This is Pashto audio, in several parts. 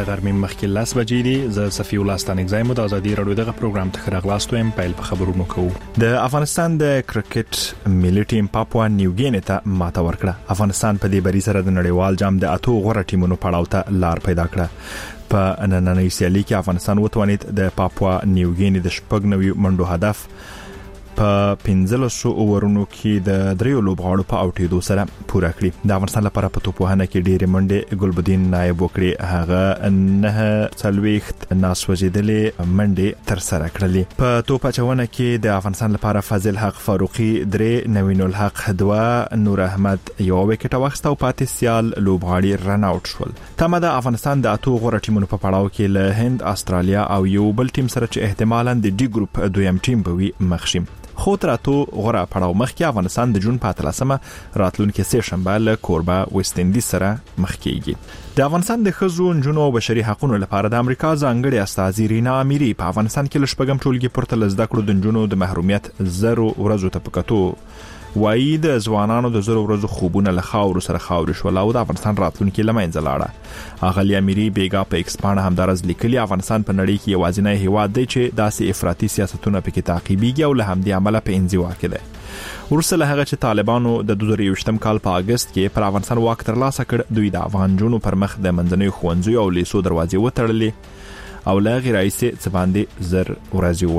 غرمې مخکې 10 بجې دي. زه صفي الله ستانګزایم د ازادي رادیو دغه پروګرام ته خراغلاستو ام پیل په خبرونو کوو. د افغانستان د کرکټ ملي ټیم پاپوا نیوګینی ته ماته ورکړه. افغانستان په دې بری سره د نړیوال جام د اتو غوړه ټیمونو پړاو ته لار پیدا کړه. په نننۍ سیالي کې افغانستان وتوانید د پاپوا نیوګینی د شپږ نوي منډو هدف په 1500 اورونو کې د دریو لوبغاړو په اوټېدو سره پوره کړی. د افغانستان لپاره په توپوهنه کې ډېرې منډې ګلبدین نایب وکړي. هغه نه څلويخت ناسوځیدلې منډې تر سره کړلې. په توپ اچونه کې د افغانستان لپاره فاضل حق فاروقي 3 نوین الحق 2 نور احمد یو وکټ واخیسته او پاتې سیال لوبغاړي رن اوټ شول. تمه د افغانستان د اتو غوړه ټیمونو په پړاو کې له هند، استرالیا او یو بل ټیم سره چې احتمالاً د ډي ګروپ دویم ټیم به وي مخ شي. خو تر اتو غوړه پړاو مخکې افغانستان د جون په 13مه راتلونکي سه شنبه له کوربه ویسټ انډیز سره مخ کیږي. د افغانستان د خزو نجونو او بشري حقوقو لپاره د امریکا ځانګړي استاذ رینا اميري په افغانستان کې لشپګم ټولګي پورته لزده کړو د نجونو د محرومیت 0 ورځو ته پکاتو وایي د ځوانانو د 0 ورځو خوبونه له خاور سره خاور شول او د افغانستان راتلونکي لمنځه لاړه. اغلی اميري بیګا په ایکسپانه همدارز لیکلي افغانستان په نړۍ کې یوازینی هیواد دی چې داسې افراطي سیاستونه پکې تعقیبيږي او له همدې عمله په انزوا کې ده. ورسره هغه چې طالبانو د 2023 کال په اگست کې پر افغانستان واک ترلاسه کړ، دوی د افغان جنونو پر مخ د منځنۍ خوندزي او لیسو دروازې وتړلې او لا غیر رئیسه څباندې زر ورځي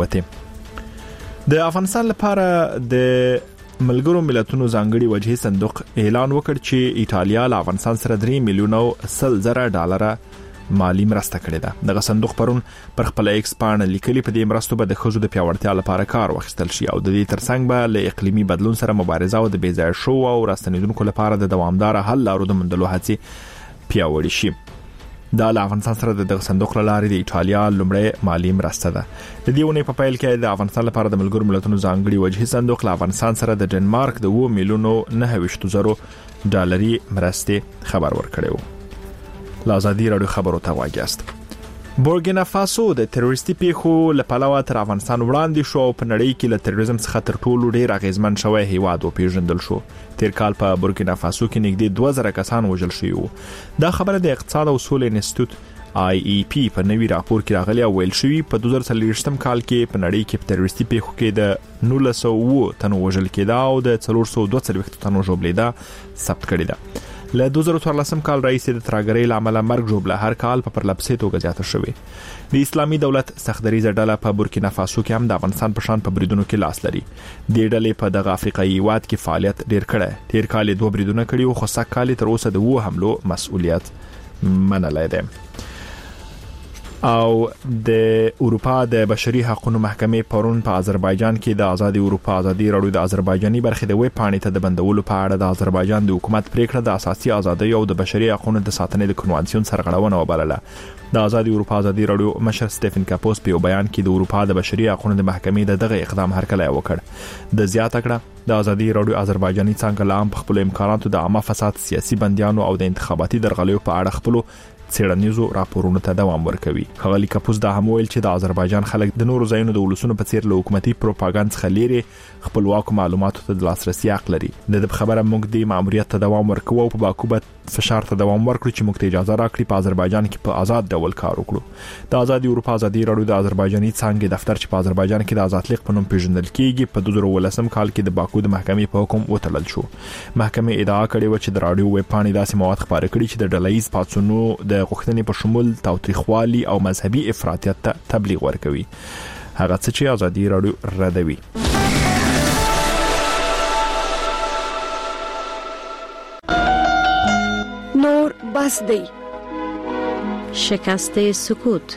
وته. د افغانستان لپاره د ملګرو ملتونو ځانګړي وجهي صندوق اعلان وکړ چې ایتالیا له افغانستان سره 3 میلیون او 100 ډالر مالی مرسته کړې ده. دغه صندوق پرون پر خپل ایکس پاڼه لیکلي په دې مرستو به د خزو د پیاوړتیا لپاره کار واخیستل شي او د دې ترڅنګ به له اقلیمي بدلون سره مبارزه او د بیځای شو او راستنیدونکو لپاره د دوامدار حل لارو د موندلو هڅې پیاوړې شي. د افغانستان سره د صندوق لارې د ایتالیا لومړی مالی مرسته ده. د دې ونې په پیل کې د افغانستان لپاره د ملګرو ملتونو ځانګړي وجهي صندوق له افغانستان سره د ډنمارک د 2 میلیون 9.0 ډالري مرستې خبر ورکړیو. لازادي رادیو خبرو ته واګیاست. بورګینا فاسو د تروریستي پیښو لپاره تر افغانستان وړاندې شو او په نړۍ کې له تروریزم څخه تر ټولو ډیر اغیزمن شوی هیواد او پیژندل شو. تیر کال په بورګینا فاسو کې نږدې 2000 کسان وژل شوي وو. دا خبره د اقتصاد او سولې انسټیټیوټ IEP په نوي راپور کې راغلي او ویل شوی په 2023 کال کې په نړۍ کې په تروریستي پیښو کې د 1900 تنو وژل کېدا او د 442 تنو ژوبلیدا ثبت کړی ده. له 2014 کال راځي د ترګرۍ لامل مرګ ژوبله هر کال په پرلپسې توګه زیاته شوې. د اسلامي دولت سختدریزه ډله په بورکینا فاسو کې هم د افغانستان په شان په بریدونو کې لاس لري. د ډلې په دغه افریقایي هیواد کې فعالیت ډیر کړی. تیر کال 2 بریدونه کړي او خو سږ کال تر اوسه د 2 حملو مسؤلیت منلای دی. او د اروپا د بشري حقوقو محکمې پرون په آذربایجان کې د آزادي اروپا ازادي رادیو د آذربایجاني برخې د ویب پاڼې ته د بندولو په اړه د آذربایجان د حکومت پریکړه د اساسي ازادۍ او د بشري حقوقو د ساتنې د کنوانسیون سرغړونه وبلله. د آزادي اروپا ازادي رادیو مشر سټيفن کاپوس په بیان کې د اروپا د بشري حقوقو د محکمې دغه اقدام هرکلی وکړ. د زیاته کړه د آزادي رادیو آذربایجاني څنګه لام په خپل امکاناتو د عامه فساد، سیاسي بنديانو او د انتخاباتي درغلیو په اړه خپل څېړنیزو راپورونو ته دوام ورکوي. خغلی کاپوس دا هم ویل چې د آذربایجان خلک د نورو ځایونو د ولسونو په څیر له حکومتي پروپاګاندا څخه لري خپلواک معلوماتو ته د لاسرسي حق لري. د خبره موږ د ماموریت ته دوام ورکوو او په باکو به فشار ته دوام ورکړو چې موږ ته اجازه راکړي په آذربایجان کې په آزاد ډول کار وکړو. د آزادي اروپا ازادي رادیو د آذربایجاني څنګه دفتر چې په آذربایجان کې د آزادلیق په نوم پیژندل کیږي په 2018 کال کې د باکو د محکمې په حکم وتړل شو. محکمې ادعا کړې و چې د رادیو ویب پاڼې داسې مواد خپاره کړي چې د ډلهییز پاتسونو د غوښتنې په شمول تاوتریخوالي او مذهبي افراطیت ته تبلیغ ورکوي. هغه څه چې آزادي رادیو ردوي. نور بس دی. شکست سکوت.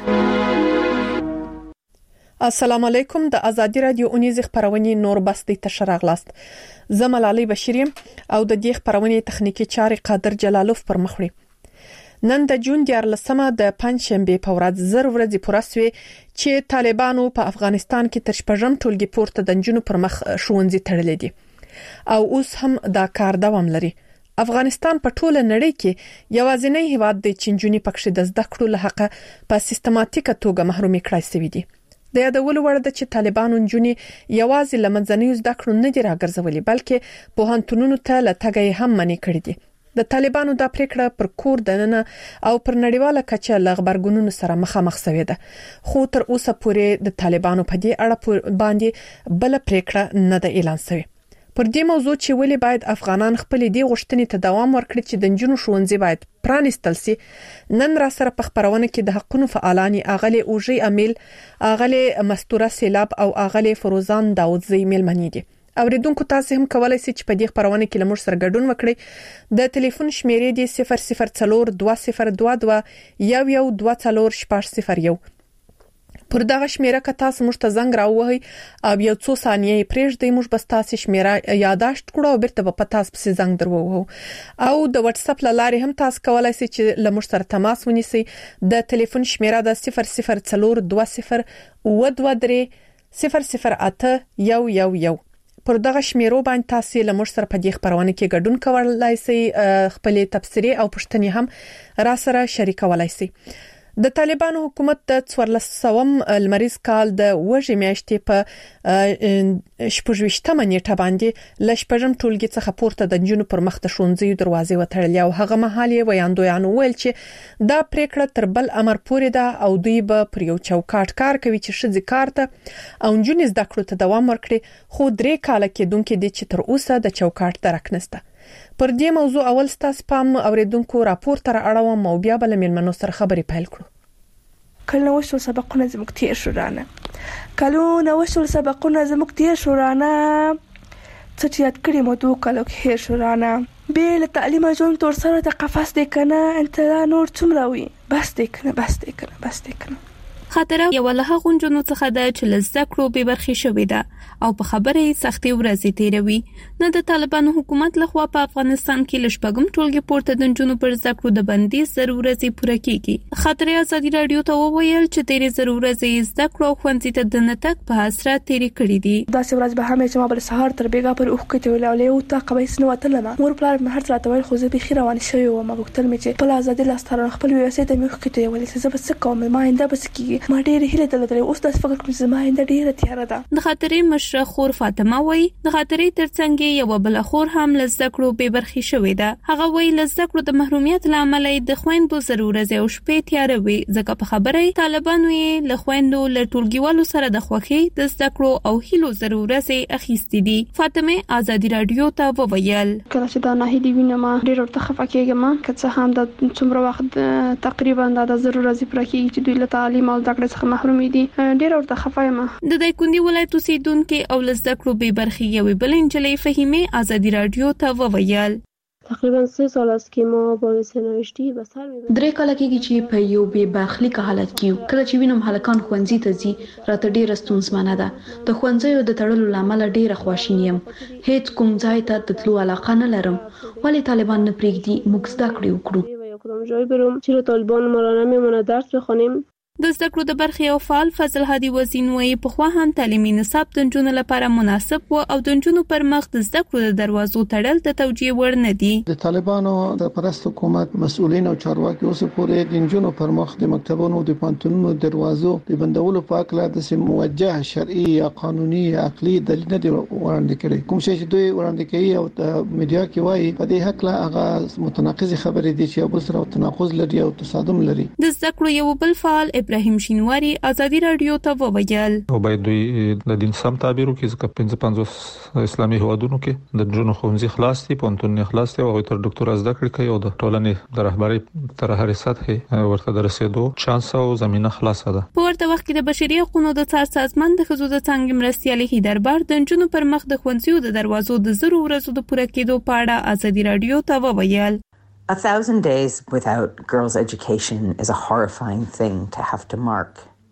السلام علیکم. د آزادي رادیو اونیز خبرونه نور بس دی ته شراغلاست. زه ملالۍ بشیریم او د دې خبرونه تخنیکی چاري قادر جلالوف پر مخ وړي. نن د جون 14مه د پنځشنبه په ورځ 0 ورځې پوره شوې چې طالبانو په افغانستان کې تر شپږم ټولګي پورته د جنونو پر مخ ښوونځي تړلې دي او اوس هم دا کار دوام لري. افغانستان په ټوله نړۍ کې یوازینی هیواد دی چې جنونی پکښې د زده کړو له حق په سیستماتیکه توګه محرومي کړای شوی دي. د یادولو وړ ده چې طالبانو جنونی یوازې لمنځنۍ زده کړو نه دي راګرځولي بلکې پوهنتونونو ته لټګي هم منې کړې دي. د طالبانو د پریکړه پر کور دننه او پر نړیواله کچه لغبرګونونو سره مخامخ شوې ده خو تر اوسه پورې د طالبانو په دې اړه باندې بل پریکړه نه ده اعلان شوې پر دې موضوع چې ولې باید افغانان خپل دې غوښتنې ته دوام ورکړي چې د جنونو ښوونځي باید پرانیستل شي نن را سره په خبرونه کې د حقوقو فعالان اغلی اوجي امیل اغلی مستوره سیلاب او اغلی فروزان داوودزی میلمنې دي اوریدونکو تاسو هم کولای شئ چې په دې خبرونه کې لمر سره ګډون وکړئ د ټلیفون شمیرې دی 004202011240 پر دغه شمیره که تاسو موږ ته زنګ راووهئ او یو څو ثانیې پرېږدئ موږ به تاسو شمیره یاداشت کړو او بیرته په تاسو پسې زنګ دروو او د واتس اپ لارې هم تاسو کولای شئ چې لمر سره تماس ونیسئ د ټلیفون شمیره د 004203008111 پر دغه شمیرو باندې تاسو لمر سره په دې خبرونه کې ګډون کولای شئ خپل تبصرې او پوښتنې هم را سره شریکولای شئ د طالبانو حکومت د 1400 لمریز کال د وژې میاشتې په شپږویشتمه نیټه باندې لشپږم ټولګي څخه پورته د جنونو پر مخ د ښوونځي دروازې وتړلې او هغه مهال یې ویاندویانو ویل چې دا پریکړه تر بل امر پورې ده او دوی به پر یو چوکاټ کار کوي چې ښځې کار ته او جنونو زده کړو ته دوام ورکړي خو 3 کاله کېدونکې دي چې تر اوسه د چوکاټ درک نشته پر دې موضوع اول ستاسو پام اوریدونکو راپور تر اړوم او بیا بل مېلمنو سره خبرې پیل کړو کله وشو سبقونه زموږ تیر شو رانه کلونه وشو سبقونه زموږ تیر شو رانه څه چې یاد کړی مو دوه کلو کې هیر شو رانه بیل تعلیم جون تور سره د قفس دې کنه انت لا نور څومره وي بس دې کنه خاطره یو له غونجونو څخه د چلزده کړو به برخي شوې ده او په خبره سختي ورځې تیروي نه د طالبانو حکومت لخوا په افغانستان کې لشپګم ټولګي پورته د جنونو پر زده کړو د بندیز ضرورتي پوره کیږي خاطره ازادي رادیو ته وویل چې تیرې ضرورتي زده کړو خوندې ته د نتک په حسرت تیرې کړې دي دا ورځ به هم چې ما بل سهار تر بیګا پر اوخ کې ولولې او تا قبیس نو وتل ما مور پلار مهر راته ویل خو زه به خیر روان شوی و ما غوښتل مې چې په ازادي لاستره خپل ویسې ته مې اوخ کې ولې زه بس کوم ما انده بس کیږي ما ډېر هیله درلودل اوس د فکر کوم زما انده ډېره تیار ده د خاطرې مشره خور فاطمه وای د خاطرې ترڅنګ یو بل خور هم لزده کړو به برخي شوې ده هغه وای لزده کړو د محرومیت لامل د خويندو ضرورت او شپې تیار وي ځکه په خبره طالبانو یې له خويندو له ټولګیوالو سره د خوخي د زده کړو او هیلو ضرورت اخیستې دي فاطمه ازادي رادیو ته وویل کله چې دا نه هیلې وینم ډېر ورته خفه کېږم که څه هم د څومره وخت تقریبا د ضرورت پر کې چې دوی له تعلیم او زده کړې څخه محروم دي ډېر ورته خفه یم د دایکندي ولایت اوسیدونکو او لزده کړو به برخي یوې بل انجلۍ فهیمه ازادي رادیو ته وویل تقریبا 3 سال است که ما با سرنوشتی به سر میبریم 3 کاله کېږي چې په یو بې برخلیک حالت کې کله چې وینم هلکان ښوونځي ته ځي راته ډېره ستونزمنه ده د ښوونځیو د تړلو لامل ډېره خواشینی یم هیڅ کوم ځای ته د تلو علاقه نه لرم ولی طالبان نه پریږدي موږ زده کړې وکړو یا کدام جای برم چرا طالبان ما را نمیمونه درس بخونیم د زده کړو د برخې او فعال فضل هادي وزین وایي په خو هم تعلیمي نصاب د جنونو لپاره مناسب و او د جنونو پر مخ د زده کړو د دروازو تړل د توجیه ور نه دي د طالبانو د پرست حکومت مسؤلین او چارواکي اوس پورې د جنونو پر مخ د مکتبونو د پانتونونو دروازو د بندولو په اړه د موجه شرعي یا قانوني یا عقلي دلیل نه دی وړاندې کړي کوم شی چې دوی وړاندې کوي او د میډیا کې وایي په دې حق لا هغه متناقض خبرې دي چې په سره تناقض لري او تصادم لري د زده کړو یو بل فعال ابراهیم شینواری ازادي رادیو ته وویل او باید دوی د دین سم تعبیر وکړي ځکه 55 اسلامي هوادونو کې د جنونو ښوونځي خلاص دي پونتون خلاص دي او تر ډاکټر زده کړې کوي او د ټولنې د رهبرۍ تر هرې سطحې ورته د رسیدو چانس او زمينه خلاصه ده په ورته وخت کې د بشري حقوقو د څار سازمان د خزو د څنګه مرستيالي هیدربار د جنونو پر مخ د ښوونځیو د دروازو د زرو ورځو د پوره کېدو په اړه ازادي رادیو ته وویل 1,000 days without girls' education is a horrifying thing to have to mark.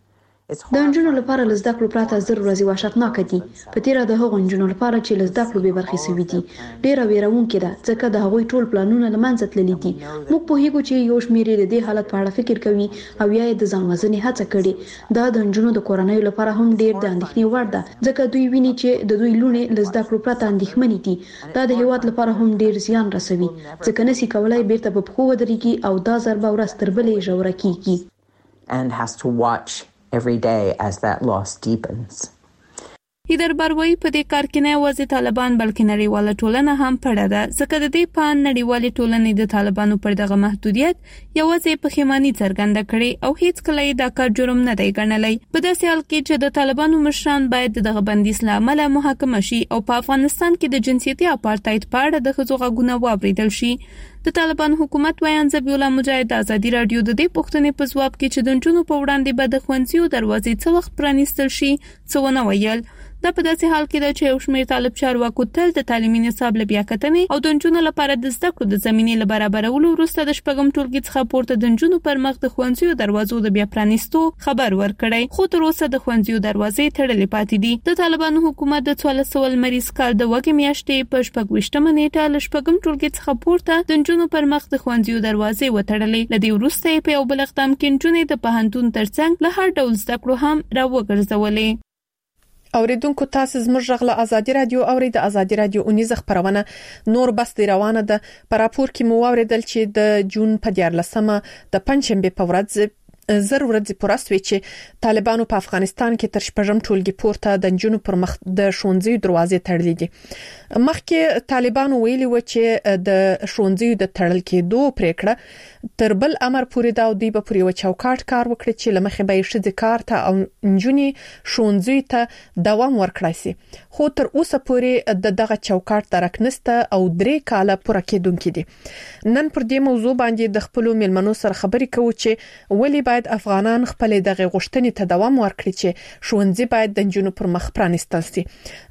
د انجونو لپاره لزده کړو پراته زر ورځې وحشتناک دي په تیر د هغو انجونو لپاره چې لزده کړو به برخي سوي دي ډیره ویرونکې ده ځکه د هغوی ټول پلانونه لمنځه تللي دي موږ په هیڅ چې یو شمېر د دې حالت په اړه فکر کوي او یا د ځان وزنې هڅه کړي دا د انجونو د کورنۍ لپاره هم ډیر د اندېښنې وړ ده ځکه دوی ویني چې د دوی لونې لزده کړو پراته اندېښمنې دي دا د هیواد لپاره هم ډیر زیان رسوي ځکه نسی کولای بیرته په پخو ودرېږي او دا ضربه ورځ تر بلې ژوره کیږي and has to watch every day as that loss deepens. هیدر باروی په دې کار کې نه یوازې طالبان بلکې نړیواله ټولنه هم پړه ده، ځکه د دې په نړیوالې ټولنې د طالبانو پر دغه محدودیت یوازې پښیماني څرګنده کړي او هیڅ کله دا کار جرم نه دی ګڼلی. په داسې حال کې چې د طالبانو مشران باید دغه بندیز له امله محاکمه شي او په افغانستان کې د جنسیتي اپارټاید په اړه د ښځو غږونه واوریدل شي. د طالبان حکومت وایي ذبیح الله مجاهد د ازادي رادیو د دې پوښتنې په ځواب کې چې د نجونو په وړاندې به د ښوونځیو دروازې څه وخت پرانیستل شي څه ونه ویل. دا په داسې حال کې ده چې یو شمېر طالب چارواکو تل د تعلیمي نصاب له بیاکتنې او د نجونو لپاره د زده کړو د زمینې له برابرولو وروسته د شپږم ټولګي څخه پورته د نجونو پر مخ د ښوونځیو دروازو د بیا پرانیستو خبر ورکړی، خو تر اوسه د ښوونځیو دروازې تړلې پاتې دي. د طالبانو حکومت د 1400 لمریز کال د وګړي میاشتې په 26مه نیټه له شپږم ټولګي څخه پورته د نجونو پر مخ د ښوونځیو دروازې وتړلې. له دې وروسته په یو بل اقدام کې نجونې د پوهنتون ترڅنګ له هر ډول زده کړو هم راوګرځولې. اوریدونکو تاسو زموږ غږ له ازادي رادیو اوري. د ازادي رادیو اونیزه خبرونه نور بس دی روانه ده. په راپور کې مو اوریدل چې د جون په 14مه د پنځشنبه په ورځ زر ورځې پوره شوې چې طالبانو په افغانستان کې تر شپږم ټولګي پورته د نجونو پر مخ د ښوونځي دروازې تړلې دي. مخکې طالبانو ویلي و چې د ښوونځي د تړل کېدو پریکړه تر بل امر پورې دا دوی به پورې و چوکاټ کار وکړي چې لمخې به شې کار ته او نجونې ښوونځي ته دوام ورکړي سي. خو تر اوسه پورې دغه چوکاټ درکنسته او 3 کاله پوره کېدونکې دي. نن پر دې موضوع باندې د خپل میلمنو سره خبرې کوو چې ولې باید افغانان خپل دغه غوښتنې ته دوام ورکړي چې ښوونځي باید د نجونو پر مخ پرانیستل شي.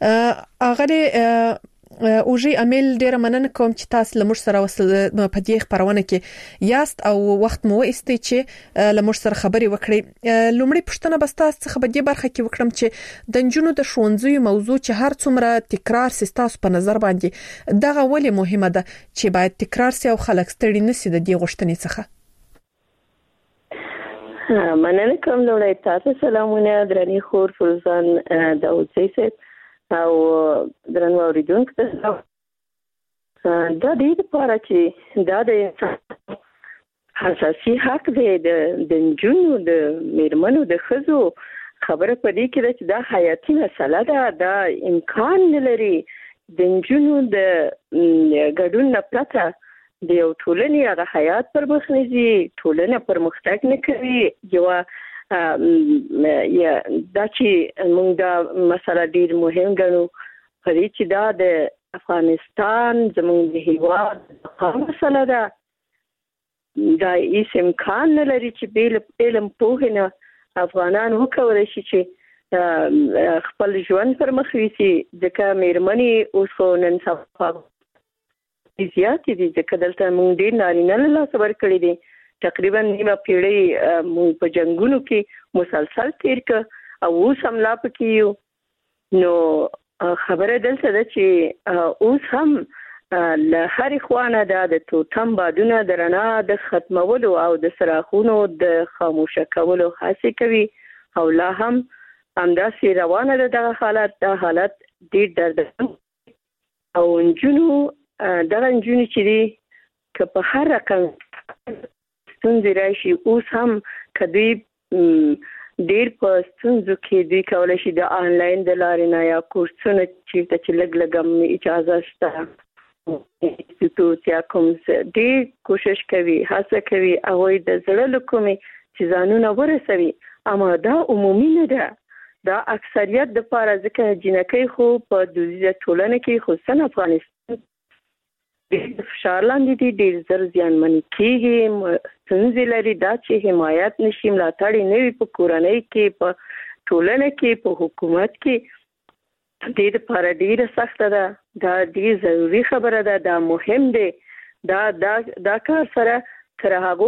هغه اوجی امیل ډیره مننه کوم چې تاسو لمر سره په دې خبرونه کې یاست او وخت مو ایستي چې لمر سره خبرې وکړي. لومړی پښتنه بس تاسو څخه په دې برخه کې وکړم چې د نجونو د ښوونځي موضوع چې هر څومره تکرار سي تاسو په نظر باندې دغه ولې مهمه ده چې باید تکرار سي او خلک ستړي نشي د دې غوښتنې څخه؟ مننه کوم لوړی تاسو سلامونه درنی خور فروزان داوودزی صاحب او درنو اوریدونکو ته دا دې لپاره چې دا د انسان اساسي حق دی د نجونو د میرمنو د ښځو خبره په دې کې ده چې دا حیاتي مسله ده. دا امکان نه لري د نجونو د ګډون نه پرته د یو ټولنې هغه حیات پر مخ نه ځي، ټولنه پرمختګ نه کوي. یا دا چې موږ دا مسله ډیر مهم ګڼو په دې چې دا د افغانستان زموږ د هیواد د مسله ده. دا هیڅ امکان نه لري چې بې علم پوهې نه افغانان وکولی شي چې خپل ژوند پر مخ یوسي. ځکه میرمنې اوس خو نن سبا زیاتې دي، ځکه دلته موږ ډېر نارینه له لاسه ورکړي دي. تقریبا نیمه پیړۍ موږ په جنګونو کې مسلسل تیر کړ او اوس هم لا پکې یو. نو خبره دلته ده چې اوس هم له هرې خوا نه د توتم بادونه د رڼا د ختمولو او د څراغونو د خاموشه کولو هڅې کوي او لا هم همداسې روانه ده دغه حالت. دا حالت ډېر دردناک او نجونو دغه نجونې چې دي که په هر رقم ستونزې راشي اوس هم که دوی ډېر په ستونزو کې دوی کولی شي د آنلاین د لارې نه یا کورسونه چېرته چې لږ لږ هم اجازه شته انسټیټوټ یا کوم ډېر کوشش کوي، هڅه کوي هغوی د زړه له کومې چې ځانونه ورسوي. اما دا عمومي نه ده، دا اکثریت دپاره. ځکه جینکۍ خو په دودیزه ټولنه کې خصوصا افغانستان ډېر فشار لاندې دي، ډېر زر زیانمنې کېږي، ستونزې لري. دا چې حمایت نشي، ملاتړ یې نه وي په کورنۍ کې، په ټولنه کې، په حکومت کې، دې دپاره ډېره سخته ده. دا ډېر ضروري خبره ده، دا مهم دی. دا کار سره تر هغو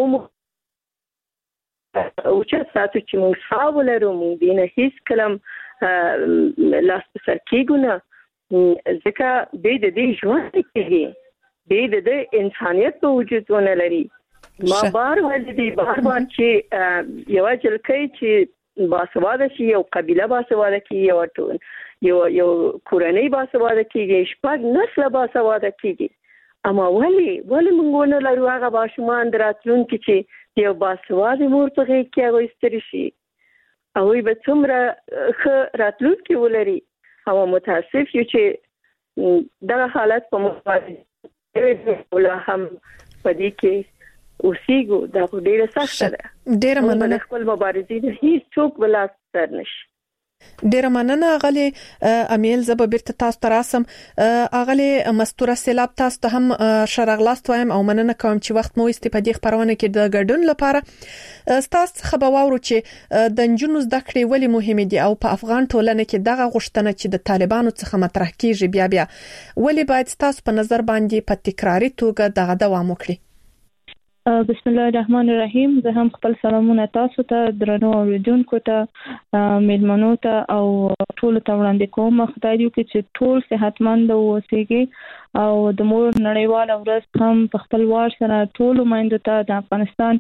اوچت ساتو چې موږ ساه ولرو، موږ دې نه هېڅ کله لاس په سر کېږو نه. ځکه بې د دې ژوند نه کېږي، بې د دې انسانیت په وجود ونه لري. ما بار ویلي دي چې یوه جلکۍ چې باسواده شي، یو قبیله باسواده کېږي، یو کورنۍ باسواده کېږي، 6 نسله باسواده کېږي. اما ولې موږ ونه لرو هغه ماشومان د راتلونکي چې یو باسواده مور په غېږ کې هغوی ستري شي، هغوی به څومره ښه راتلونکي ولري. او متاسف یو چې دا حالت په مبارزه ولا هم پدې کې اوسېګو دا ډیره سخته ده. ډیره مننه. خپل مبارزې د هیڅ څوک ولا ستر نشي. ډیره مننه غلي امیل زب بیرته تاسو تراسم اغلی مستوره سیلاب تاسو ته هم شرغلاست وایم او مننه کوم چې وخت مو استفادې خبرونه کې د ګډون لپاره تاسو خبر واورو چې د نجونو زده کړې ولې مهمه دي او په افغان ټولنه کې دغه غوښتنه چې د طالبانو څخه مطرح کیږي بیا ولې باید تاسو په نظر باندې په تکراری توګه دغه دوام وکړي. بسم الله الرحمن الرحیم. زه هم خپل سلامونه تاسو ته درنو اوریدونکو ته میلمنو ته او ټول ته وړاندې کوم. خدای دې وکړي چې ټول صحتمند اوسئ او د مور نړیواله ورځ هم په خپل وار سره ټول مایندو ته د افغانستان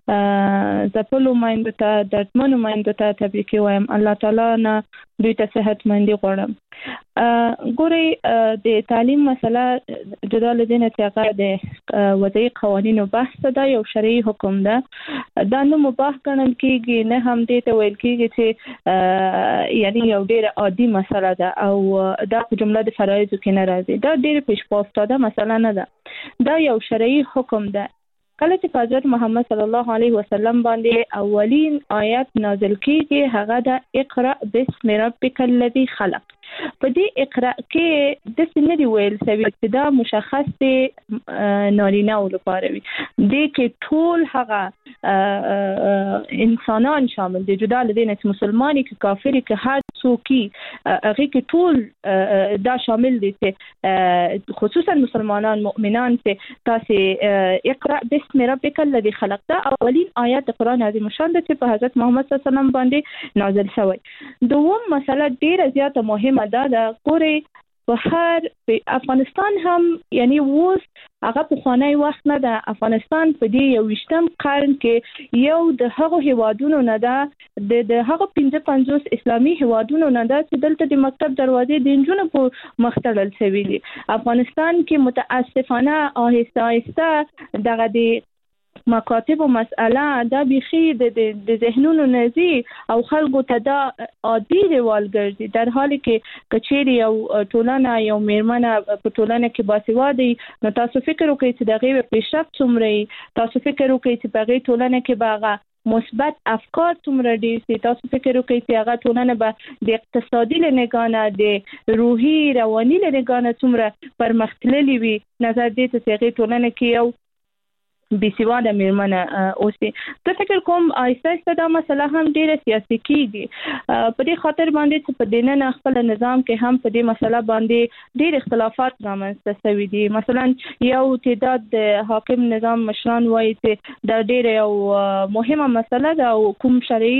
ځپلو مایندو ته دردمنو مایندو ته تبریک وایم. الله تعالی نه دوی ته صحتمندي غواړم. ګوري د تعلیم مسله جدا لدینه چې هغه د وضعي قوانینو بحث ده، یو شرعي حکم ده. دا نو مباح ګڼل کیږي نه هم دې ته ویل کیږي چې یعنی یو ډېر عادي مسله ده او دا په جمله د فرایضو کې نه راځي. دا ډېر پیش پاستاده مسله نه ده، دا یو شرعي حکم ده. کله چې حضرت محمد صلی الله علیه وسلم باندې اولین آیت نازل کیږي هغه د اقرأ بسم ربک الذی خلق. په دې اقرأ کې د سنې دی ویل سوي چې دا مشخص دی نارینه او لپاره وي. دې کې ټول هغه انسانان شامل دي، جدا لدینه چې مسلمانی کې کافری کې هر څوکي هغه کې ټول دا شامل دي چې خصوصا مسلمانان مؤمنان چې تاسو اقرأ بسم ربک الذی خلق دا اولین آیت د قران عظیم شان چې په حضرت محمد صلی الله علیه وسلم باندې نازل شوی. دوم مسله ډیره زیاته مهمه ده کوري په افغانستان هم یعنی ووس هغه په خوانی وخت نه ده. افغانستان په دې 21م قرن کې یو د هغو هیوادونو نه ده د هغو 55 اسلامي هیوادونو نه ده چې دلته د مکتب دروازې د نجونو په مخ تړل شوی دي. افغانستان کې متاسفانه آهسته آهسته دغه د مکاتب و مسئله دا بخی د ذهنونو نزی او خلقو ته دا عادی روال ګرځي، در حالی کې کچېری او ټولنه یو میرمنه په ټولنه کې باسوادي نو تاسو فکر وکړئ چې دغه پیشرفت څومره، تاسو فکر وکړئ چې په ټولنه کې باغه مثبت افکار څومره دي، تاسو فکر وکړئ چې هغه ټولنه به د اقتصادي لنګانه د روحي رواني لنګانه څومره پرمختللي وي. نظر دې چې هغه ټولنه کې یو بيسواده میرمنه اوسي. زه فکر کوم آیسته دا مسله هم ډیره سیاسي کیږي په دې خاطر باندې چې په دینه خپل نظام کې هم په دې مسله باندې ډیر اختلافات رامنځته شوي دي. مثلا یو تعداد د حاکم نظام مشران وایي چې دا ډیره یو مهمه مسله ده او کوم شرعي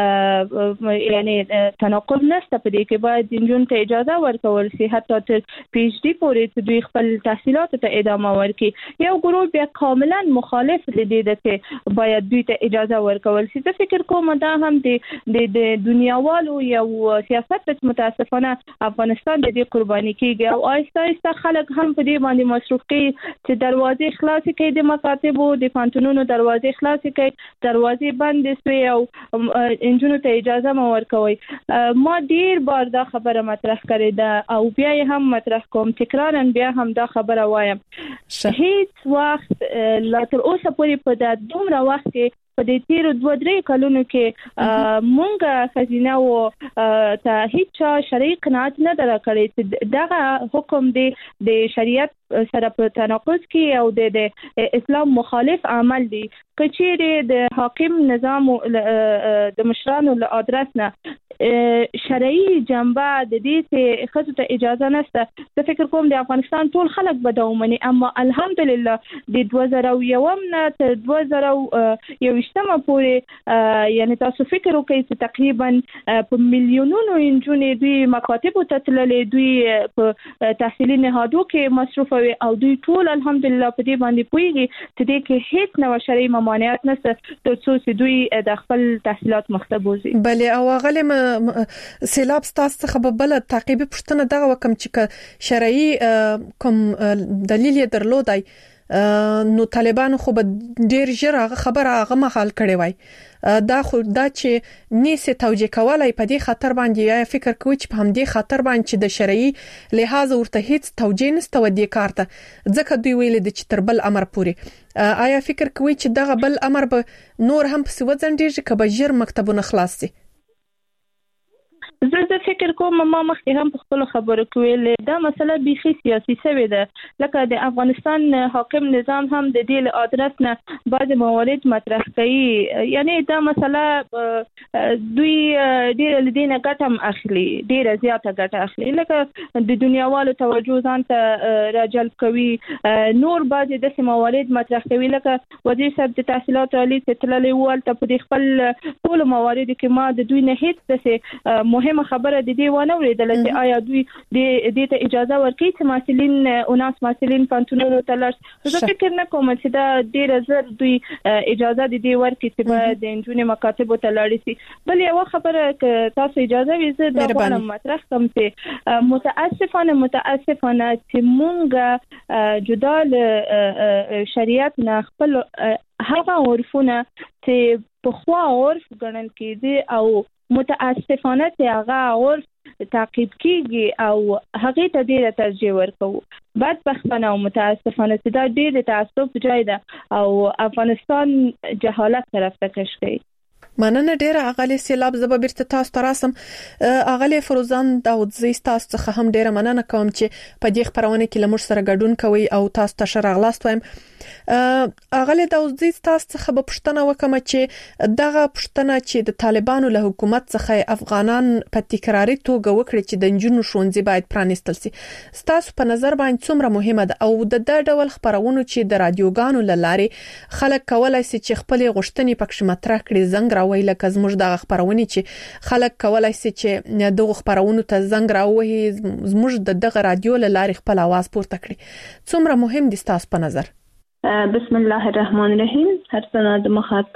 یعنی تناقض نشته په دې کې، باید جنون ته اجازه ورکول شي حتی تر پی ایچ ډي پورې چې دوی خپل تحصیلات ته ادامه ورکړي. یو ګروپ بیا کاملا مخالف دي چې باید دوی ته اجازه ورکول شي. زه فکر کوم دا هم د دنیاوالو یو سیاست ته متاسفانه افغانستان د دې قرباني کیږي او آهسته آهسته خلک هم په دې باندې مصروف کیږي چې دروازې خلاص کړي، د مکاتبو د پانتونونو دروازې خلاص کړي، دروازې بند شي او انجونو ته اجازه مو ورکوي. ما ډیر بار دا خبره مطرح کړې ده او بیا هم مطرح کوم، تکرارا بیا هم دا خبره وایم. هیڅ وخت تر اوسه پورې په د دومره وخت کې په دې تیر 2-3 کلونو کې مونږه خزینه او ته هیڅ شرعي قناعت نه درکړې چې دغه حکم د شریعت سره په تناقض کې او د اسلام مخالف عمل دی. کچېره د حاکم نظام د مشرانو له ادرس نه شرعي جنبه د دې چې خصوصا ته اجازه نشته. زه فکر کوم د افغانستان ټول خلک به دا ومني، اما الحمدلله د 2001 نه تر 2021 پورې یعنی تاسو فکر وکړئ چې تقریبا په میلیونونو انجونې دوی مکاتب ته تللې، دوی په تحصیلي نهادو کې مصروف وي او دوی ټول الحمدلله په دې باندې پوهیږي چې دې کې هیڅ نو شرعي ممانعت نشته تر څو چې دوی د خپل تحصیلات مختبوزي. بلې او غلم سیلاب ستاسو څخه بل تعقیبي پوښتنه دغه وکم چې شرعي کوم دلیل یې درلودای نو طالبانو خو به ډیر ژر هغه خبره هغه مخال کړي وای دا چې نیسه توجیه کولای په دې خطر باندې یا فکر کوي چې په همدې خطر باندې چې د شرعي لحاظ ورته هیڅ توجیه نشته ودی کارته ځکه دوی ویل د چې تر بل امر پوري آیا فکر کوي چې دغه بل امر به نور هم په سوځندېږي کبه ژر مکتبونه خلاص شي زه فکر کوم ما مخکې هم په خپل خبرو کې ویل دا مسله بيخي سیاسي شوې ده لکه د افغانستان حاکم نظام هم د دې له ادرس نه بعض موارد مطرح کوي یعنی دا مسله دوی ډېر لدینه ګټم اخلي ډېر زیاته ګټه اخلي لکه د دنیاوالو توجه ځان ته راجلب کوي نور بعض د موارد مطرح کوي لکه وزیر صاحب د تحصیلات عالی تللی ول ته په خپل ټول موارد کې ما د دوی نه هیڅ څه مهم خبره د دې ونه وریدل چې آیا دوی د ته اجازه ورکړي چې مسؤلین پانتونونو ته لاړ زه فکر نه کوم چې دا ډیر زر دوی اجازه د دې ورکړي چې د انجونې مکاتب ته لاړ شي بل یو خبره تاسو اجازه ویزه د غواړم مطرح کوم چې متاسفانه چې مونږ جدا له شریعت نه خپل هغه عرفونه چې په خوا عرف ګڼل کېدي او متاسفانه چې هغه عرف تعقیب کیږي او هغه ته ډیره ترجیح ورکوي بدبختانه او متاسفانه چې دا ډیره تعصب جای ده او افغانستان جهالت طرف ته کش کوي مننه ډیره اغلی سیلاب زبرته تاسو تراسم اغلی فروزان داودزی تاسو څخه هم ډیره مننه کوم چې په دې خبرونه کې لمر سره ګډون کوي او تاسو ته شرغلاست وایم اغلی داودزی تاسو څخه به پښتنه وکم چې دغه پښتنه چې د طالبانو له حکومت څخه افغانان په تکراری توګه وکړي چې د جنونو شونځي باید پرانیستل شي تاسو په نظر باندې څومره مهمه ده او د ډول خبرونه چې د رادیوګانو لاره خلک کولای شي چې خپل غوښتنې پکښ مطرح کړي زنګ راوي لکه زموږ د خبرونه چې خلک کولای شي چې دغه خبرونه ته زنګ راوي زموږ دغه رادیو لاره خپل आवाज پورته کړي څومره مهم دي تاسو په نظر بسم الله الرحمن الرحیم هر څنګه د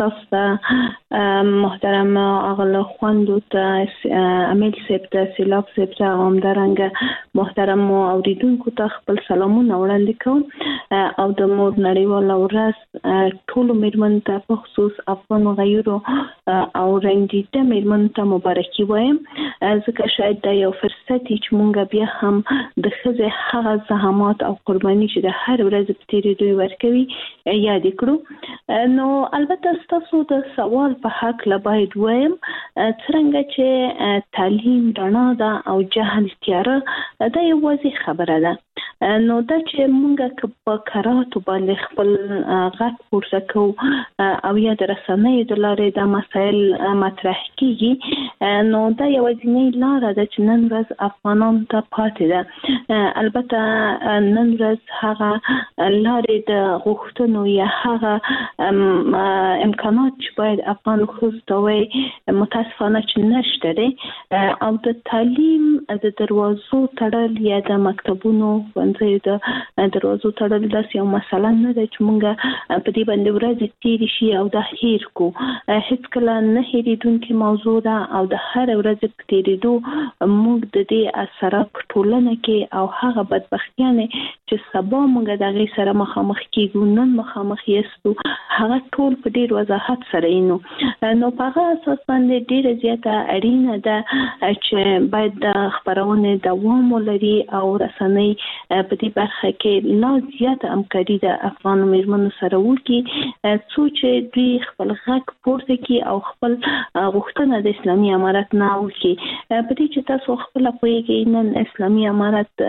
مخاطب محترم اغل خوندو ته امیل سپتا سیلاب سپتا همدارنګ محترم اوریدونکو ته خپل سلامونه وړاندې کوم او د مور نړیوال ورځ ټول میرمن ته په خصوص افغان غیرو او رنګیته میرمن ته مبارکي وایم ځکه شاید دا یو فرصت چې مونږ بیا هم د خزه هغه زحمات او قرباني چې د هر ورځ په تیری دوی ورکوي یاد کړو نو البته تاسو د سوال په حق لا باید وایم څنګه چې تعلیم رڼا ده او جهل تیاره دا یو واضح خبره ده نو دا چې مونږ په قراراتو باندې خپل غږ پورته کوو او یا د رسنیو د لارې د مسایل مطرح کیږي نو دا یو ځینې لاره ده چې نن ورځ افغانان ته پاتې ده البته نن ورځ هغه لارې د غوښتنو یا هغه امکانات چې باید افغان خود ته وي متاسفانه چې نشته دي او د تعلیم د دروازو تړل یا د مکتبونو ونځي د دروازو تړل د یو مسله نه ده چې مونږ په دې باندې ورځ تیر شي او د هیر کو هیڅ کله نه هیریدونکې موضوع ده او د هر ورځ په تیریدو موږ د دې اثرات ټولنه کې او هغه بدبختیانه چې سبا موږ دغه سره مخامخ کیږو نن مخامخ یستو هغه ټول په ډیر وضاحت سره نو په هغه اساس باندې ډیره زیاته اړینه ده چې باید د خبرونه دوام ولري او رسنۍ په دې برخه کې لا زیاته همکاري د افغان میرمنو سره وکړي چې دوی خپل غږ پورته کړي او خپل غوښتنه د اسلامي امارت نه وکړي په دې چې تاسو خپل پوهیږئ نن اسلامي امارت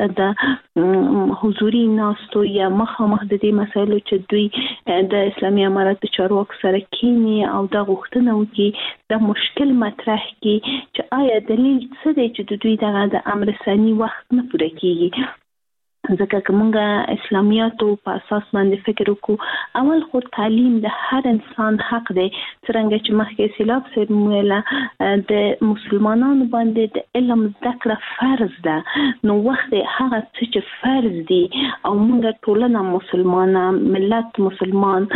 د حضوري ناستو یا مخامخ د دې مسایلو چې دوی د اسلامي امارت چارواکو سره کینی او د غوښتنه وکړي د مشکل مطرح کړي چې آیا دلیل څه دی چې دوی دغه د امر ثاني وخت نه پوره کیږي ځکه کومه اسلامیاتو په اساس باندې فکر وکړو اول خو تعلیم د هر انسان حق دی څنګه چې مخکې سیلاب سره مولا د مسلمانانو باندې د علم ذکر فرض ده نو وخت هغه چې فرض دي او موږ ټولنه مسلمانه ملت مسلمان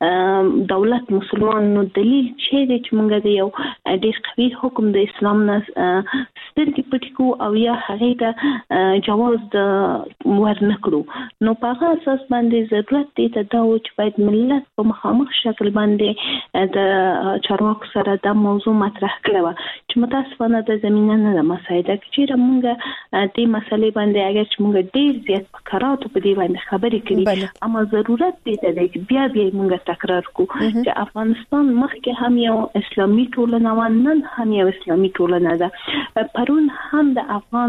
دولت مسلمان نو دلیل چې دی چې موږ د یو ډېر قوي حکم د اسلام نه سترګې پټ کو او یا هغه د جواز د ورنکړو نو په هغه اساس باندې ضرورت دی ته دا و چې باید ملت په مخامخ شکل باندې د چارواکو سره دا موضوع مطرح کړو چې متاسفانه د زمينه نه د مسایده چې موږ دې مسلې باندې اگر چې موږ ډیر زیات کاراتو په دې باندې خبرې کړې اما ضرورت دی چې بیا موږ تکرار کو چې افغانستان مخکې هم یو اسلامي ټولنه و نن هم یو اسلامي ټولنه ده پرون هم د افغان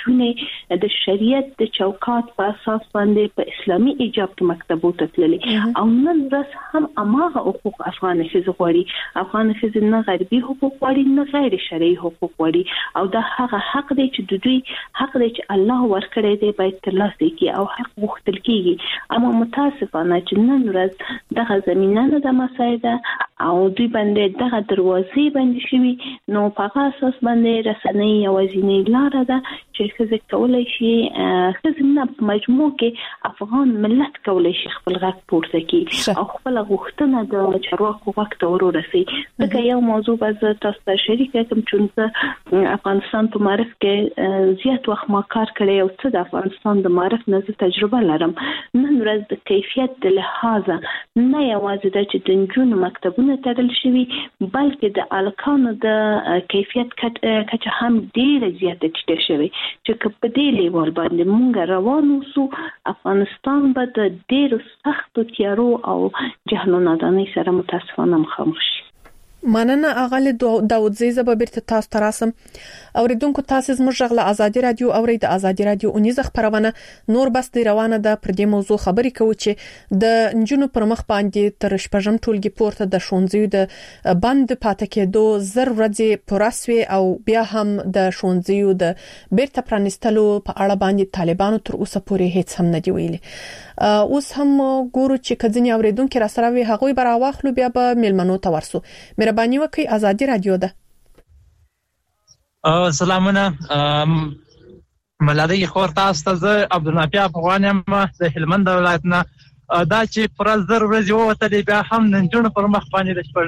نجونې د شریعت د چوکاټ په اساس باندې په اسلامي ایجاب کې مکتبو ته تللې او نن ورځ هم اماغه حقوق افغان ښځو غواړي افغان ښځې نه غربي حقوق غواړي نه غیر شرعي حقوق غواړي او دا هغه حق دی چې د دوی حق دی چې الله ورکړی دی باید ترلاسه کړي او حق غوښتل کیږي اما متاسفانه چې نن ورځ دغه زمينه نه د مسایده او دوی باندې دغه دروازې باندې شوي نو په هغه اساس باندې رسنۍ یوازینۍ لاره ده چې ښځې کولی شي ښځې نه په مجموع کې افغان ملت کولی شي خپل غږ پورته کړي او خپل غوښتنه د چارواکو غږ ته ورسوي ځکه یو موضوع به زه تاسو ته شریکه کړم چې زه افغانستان په معرف کې زیات وخت ما کار کړی او څه د افغانستان د معرف نه تجربه لرم نن ورځ د کیفیت د لحاظه نه یوازې د چې د نجونو مکتبونه تړل شوي بلکې د الکانو د کیفیت کچه هم ډیره زیاته ټیټه شوې چې په دې لیول باندې مونږ روان اوسو افغانستان به د ډیرو سختو تیارو او جهل و نادانۍ سره متاسفانه مخامخ شي مننه اغلی داودزی زبا بیرته تاسو ته راسم اوریدونکو تاسو زموږ غږ له ازادي رادیو اورید ازادي رادیو اونیزه خبرونه نور بس دی روانه ده پر دې موضوع خبرې کوي چې د نجونو پر مخ باندې تر شپږم ټولګي پورته د شونځیو د بند پاتې کېدو زر ورځې پراسوي او بیا هم د شونځیو د بیرته پرانستلو په اړه باندې طالبانو تر اوسه پورې هیڅ هم نه دی ویلي اوس هم ګورو چې کځنی اوریدونکو را سره وي هغوی بر واخلو بیا به ملمنو ته ورسو مهرباني وکړئ ازادي رادیو ده سلامونه ملالۍ خور تاسو ته زه عبدالنافع افغان یم د هلمند ولایت نه دا چې پر زر ورځې ووتلې بیا هم نجونو پر مخ باندې د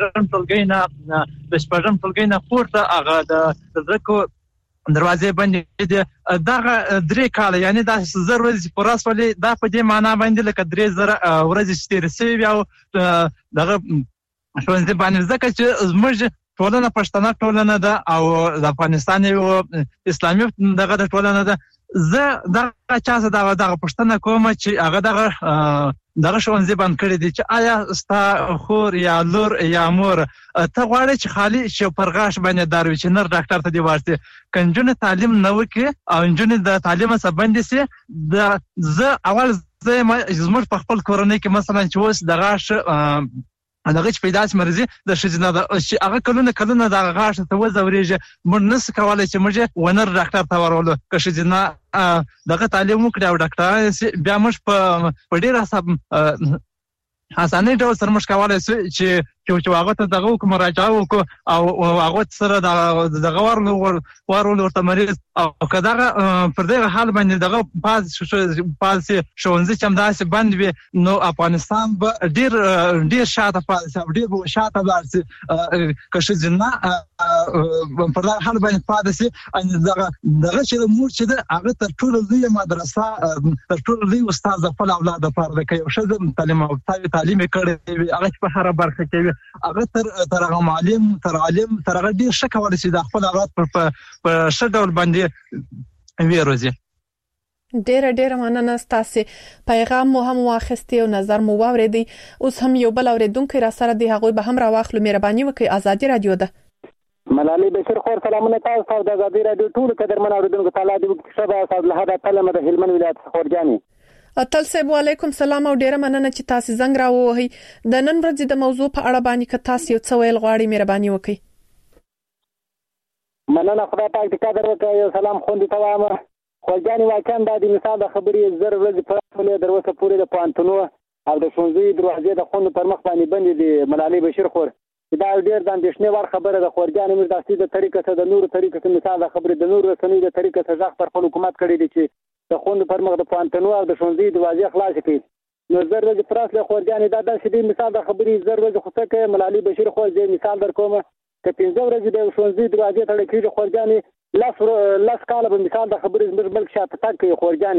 شپږم ټولګي نه پورته هغه د زکو دروازې باندې دغه 3 کال یعنی دا زر ورځې پر اسولې دا په دې معنی باندې لکه 3000 ورځې تیر شوی او دغه شونځ باندې ځکه چې زموږ ټولنه پښتنه ټولنه ده او د افغانستان یو اسلامي دغه د ټولنه ده زه دغه چا څه دغه پښتنه کوم چې هغه دغه شونځ باندې کړی دي چې آیا ستا خور یا لور یا مور ته غواړي چې خالي شو پرغاش باندې داروي چې نر ډاکټر ته دی ورسي کنجونه تعلیم نه وکي او انجونه د تعلیم سره باندې سي د زه اول زموږ په خپل کورنۍ کې مثلا چې وس دغه دغه چې پیدا شي مرزي د شجنه د هغه کلونه د غاښ ته وزوريږي موږ نس کولای چې موږ ونر ډاکټر ته ورولو که شجنه دغه تعلیم وکړو او ډاکټر بیا موږ په ډیر حسانه ډول سره موږ کولای چې هغه ته دغه مراجعه وکړو او هغه سره دغه ورول ورته مریض او کداغه پر دې حال باندې دغه پالسي شونځي چې همداسې بند وي نو افغانستان به ډیر شاته پالسي ډیر شاته ورسي که ځنه پر دې حال باندې پالسي ان دغه چې مور چې هغه تر ټولو لوی مدرسه تر ټولو لوی استاد خپل اولاد لپاره کوي شزم تعلیم کړي هغه په هر برخه کې هغه تر معلم تر عالم تر هغه ډیر شکه ورسي د خپل اولاد په شډول باندې ویروزي ډېر مننه ستاسو پیغام مو هم واخستي او نظر مو واوریدي اوس هم یو بل اوریدونکو را سره دی هغه به هم را واخلو مهرباني وکړئ ازادي رادیو ده ملالۍ بشیر خور سلامونه تاسو ته د ازادي رادیو ټول قدرمن اوریدونکو تعالی دې شبا صاحب له هدا تلمه د هلمند ولایت خورجاني اتل صاحب علیکم سلام او ډیره مننه چې تاسو زنګ راووهی د نن ورځې د موضوع په اړه باندې که تاسو یو څه ویل غواړئ مهرباني وکړئ مننه خدای پاک دې قدر وکړي یو سلام خوندې ته وایم خورجاني واقعا د مثال د خبرې زر ورځې په ټوله دروسه پورې د پانتونو او د شونځي دروازې د خوند پر مخ باندې بندې دي ملالۍ بشیر خور دا ډیر د اندېښنې ور خبره د خورجاني مر داسې د طریقې څخه د نور طریقې څخه مثال د خبرې د نور رسنۍ د طریقې څخه ځخ پر حکومت کړی دي چې د خوند پر مخ د پانتونو او د شونځي دروازې خلاص کړي نو زر ورځې پراس له خورجاني دا د شدي مثال د خبرې زر ورځې خو څه ملالۍ بشیر خور دې مثال در کوم که 15 ورځې د شونځي دروازې تړل کېږي خورجاني لاس کاله په مثال د خبرې زموږ ملک شاته تک خورجاني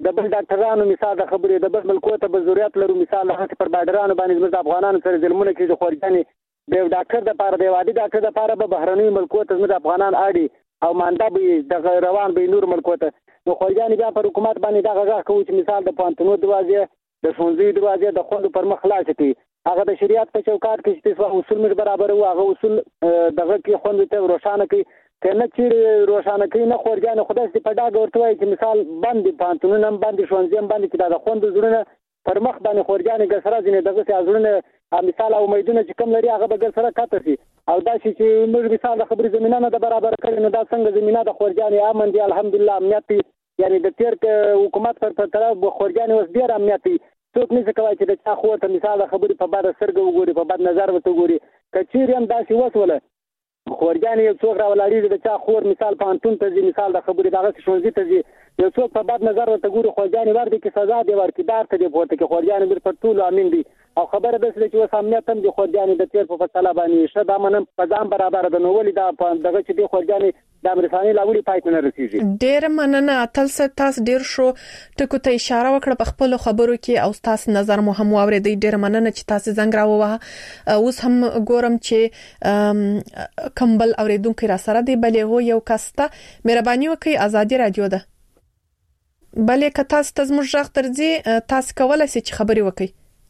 د بل ډاکټرانو مثال د خبرې د بل ملکو ته به ضرورت لرو مثال هغه پر بارډرانو باندې زموږ افغانانو سره ظلمونه کوي د خورجانې د ډاکټر د پاره د وادي ډاکټر د پاره به بهرنۍ ملکو ته زموږ افغانان اړي او مانده به د روان به نور ملکو ته نو خورجانې بیا پر حکومت باندې دا غږ کوي چې مثال د پانتونو دروازې د ښوونځي دروازې د خوندو پر مخ خلاص کړي هغه د شریعت په چوکاټ کې چې اصول مش برابر وو هغه اصول دغه کې خوند ته روښانه کړي کنه چې روښانه کوي نه خورجان خدای دې په ډاګه ورته وایي چې مثال باندې پانتونونه باندې ښوونځي باندې چې د خوند زړونه پر مخ باندې خورجان ګسره ځنه دغه څه ازرونه مثال او امیدونه چې کم لري هغه به ګسره کاته شي او دا چې موږ مثال د خبرې زمينه نه د برابر کړي نو دا څنګه زمينه د خورجان امن دي الحمدلله امنیت یعنی د تیر حکومت پر طرف خورجان اوس ډیر امنیت څوک نه کوي چې د چا خو ته مثال خبرې په بار سرګ وګوري په بد نظر وته وګوري کچیر هم داسې وسوله خورجان یو څوک راولاري د چا خور مثال پانتون ته ځي مثال د خبرې دغه ښوونځي ته ځي یو څوک په بد نظر ورته ګوري خورجان ورته کې سزا دی ورته دار ته دی پورته کې خورجان بیر پر ټول امین دي او خبره ده چې اوس امنیت هم د خورجان د تیر په فصله باندې شته دا منم په ځان برابر ده نو ولې دا دغه چې د خورجان د امریکایي لاولي پای نه رسیږي ډیر مننه اتل تاسو ډیر شو ټکو ته اشاره وکړه په خپل خبرو کې او تاسو نظر مو هم واورېدی ډیر مننه چې تاسو زنګ راووه اوس هم ګورم چې کمبل اوریدونکو را سره دی بلې هو یو کسته مهرباني وکړئ ازادي رادیو ده بلې که تاسو ته زموږ غږ درځي تاسو کولای شئ چې خبري وکړئ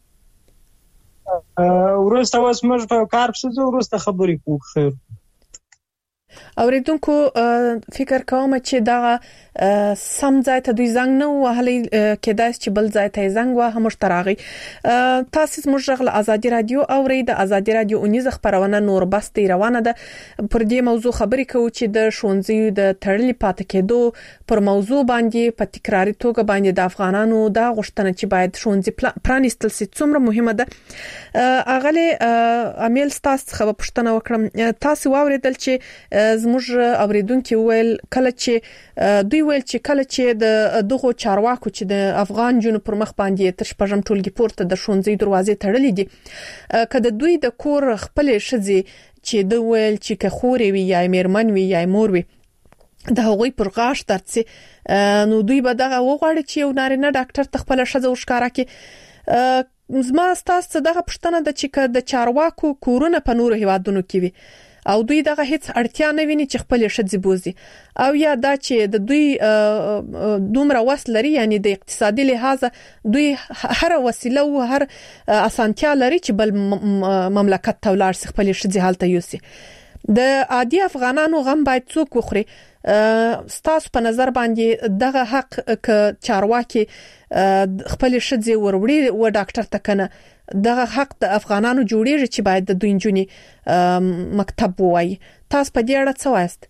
ورسته اوس موږ په کار پسې ورسته خبري کوو خیر اوریدونکو فکر کوم چې دا سم ځای ته دوی زنګ نه وهلي کېدای چې بل ځای ته زنګ وه مشتراغي تاسو زموږ غږ له ازادي رادیو اوري د ازادي رادیو اونیزه خبرونه نور بستي روانه ده پر دې موضوع خبرې کوو چې د شونځي د تړلې پاتې کېدو پر موضوع باندې په تکراري توګه باندې د افغانانو دا غوښتنه چې باید شونځي پرانیستل شي څومره مهمه ده اغله امیل تاسو خبر پښتنه وکړم تاسو واوریدل چې زموږ اوریدونکو ویل کله چې دوی ویل چې کله چې د دغه چارواکو چې د افغان جنو پر مخ باندې تر شپږم ټولګي پورته د شونځي دروازې تړلې دي کله دوی د کور خپل شذي چې دوی ویل چې که خوري وي یا میرمن وي یا مور وي د هغوی پر غاښ درڅي نو دوی به دغه وغواړي چې یو نارینه ډاکټر تخپل شذ وشکاره کې زما تاسو دغه پښتنه د چې د چارواکو کورونه په نورو هیوادونو کې وي او دوی دغه هیڅ اړتیا نه ویني چې خپل شذ بوزي او یا دا چې د دوی دومره وسلري یعنی د اقتصادي لحاظ دوی هر وسیله او هر اسانتیا لري چې بل مملکت ته ولاړ شي خپل شذ حالت یوسي د عادي افغانانو غم باید څوک وخوري ستاسو په نظر باندې دغه حق ک چارواکي خپل شذ وروړي و ډاکټر ته کنه دغه حق د افغانانو جوړیږي چې باید د دوی جونی مکتب وایي تاسو په دې اړه څه وایست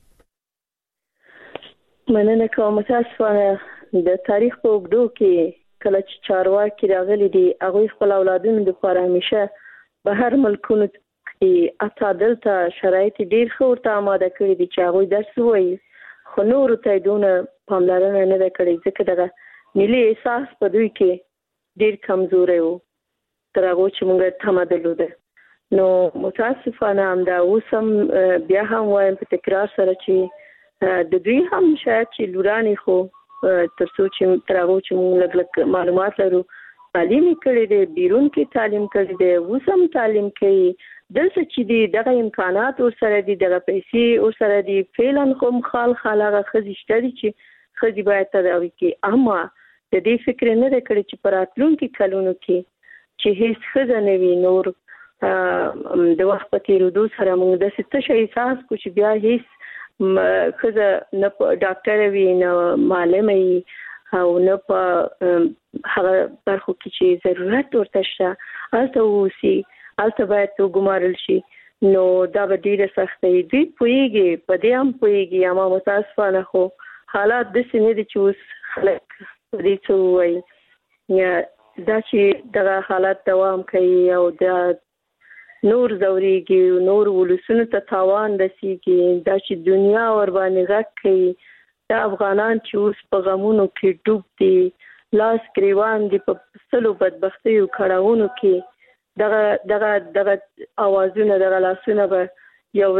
مننه کوم متاسفانه د تاریخ په اوږدو کې کله چې چارواکي راغلي دي هغه خپل اولادونو لپاره همیشه به هر ملکونو کې اتعادل ته شرایط ډیر ښه ورته آماده کړی دي چې هغه درس وایي خو نور ته دونه پاملرنه نه ده کړې ځکه دغه ملي احساس په دوی کې ډیر کمزوري وو تر هغه چې موږ تمدلو ده نو متاسفانه هم دا اوسم بیا هم وایم په تکرار سره چې د دوی هم شاید چې لورانې خو ترڅو چې تر هغه چې موږ لږ معلومات لرو تعلیم کړی دی بیرون کې تعلیم کړی دی اوسم تعلیم کوي دلته چې دی دغه امکانات ورسره دي دغه پیسې ورسره دي فعلا کوم خالغه خزيشته دي چې خزي باید تداوي کې اما د دې فکر نه کړی چې پراتلونکو کلونو کې چې هیڅ خزه نه وي نور د وخت په تیرېدو سره موږ د ستې شي احساس کو چې بیا هیڅ خزه نه ډاکټر وي نه معلم وي او نه په هغه برخو کې چې ضرورت ورته شته البته وسی البته باید وګمارل شي نو دا به ډیره سختي دي پويږي په دې هم پويږي اما متاسفانه خو حالات د سینې دي چې اوس خلک دې څه وایي دا چې دغه حالت دوام کوي او دا نور زوريږي نور ولسونو ته تاوان رسیږي دا چې دنیا ور باندې غږ کوي دا افغانان چې اوس په غمونو کې ډوب دي لاس گریوان دي په سلو بدبختي او کړهونو کې دغه اوازونه دغه لاسونه به یو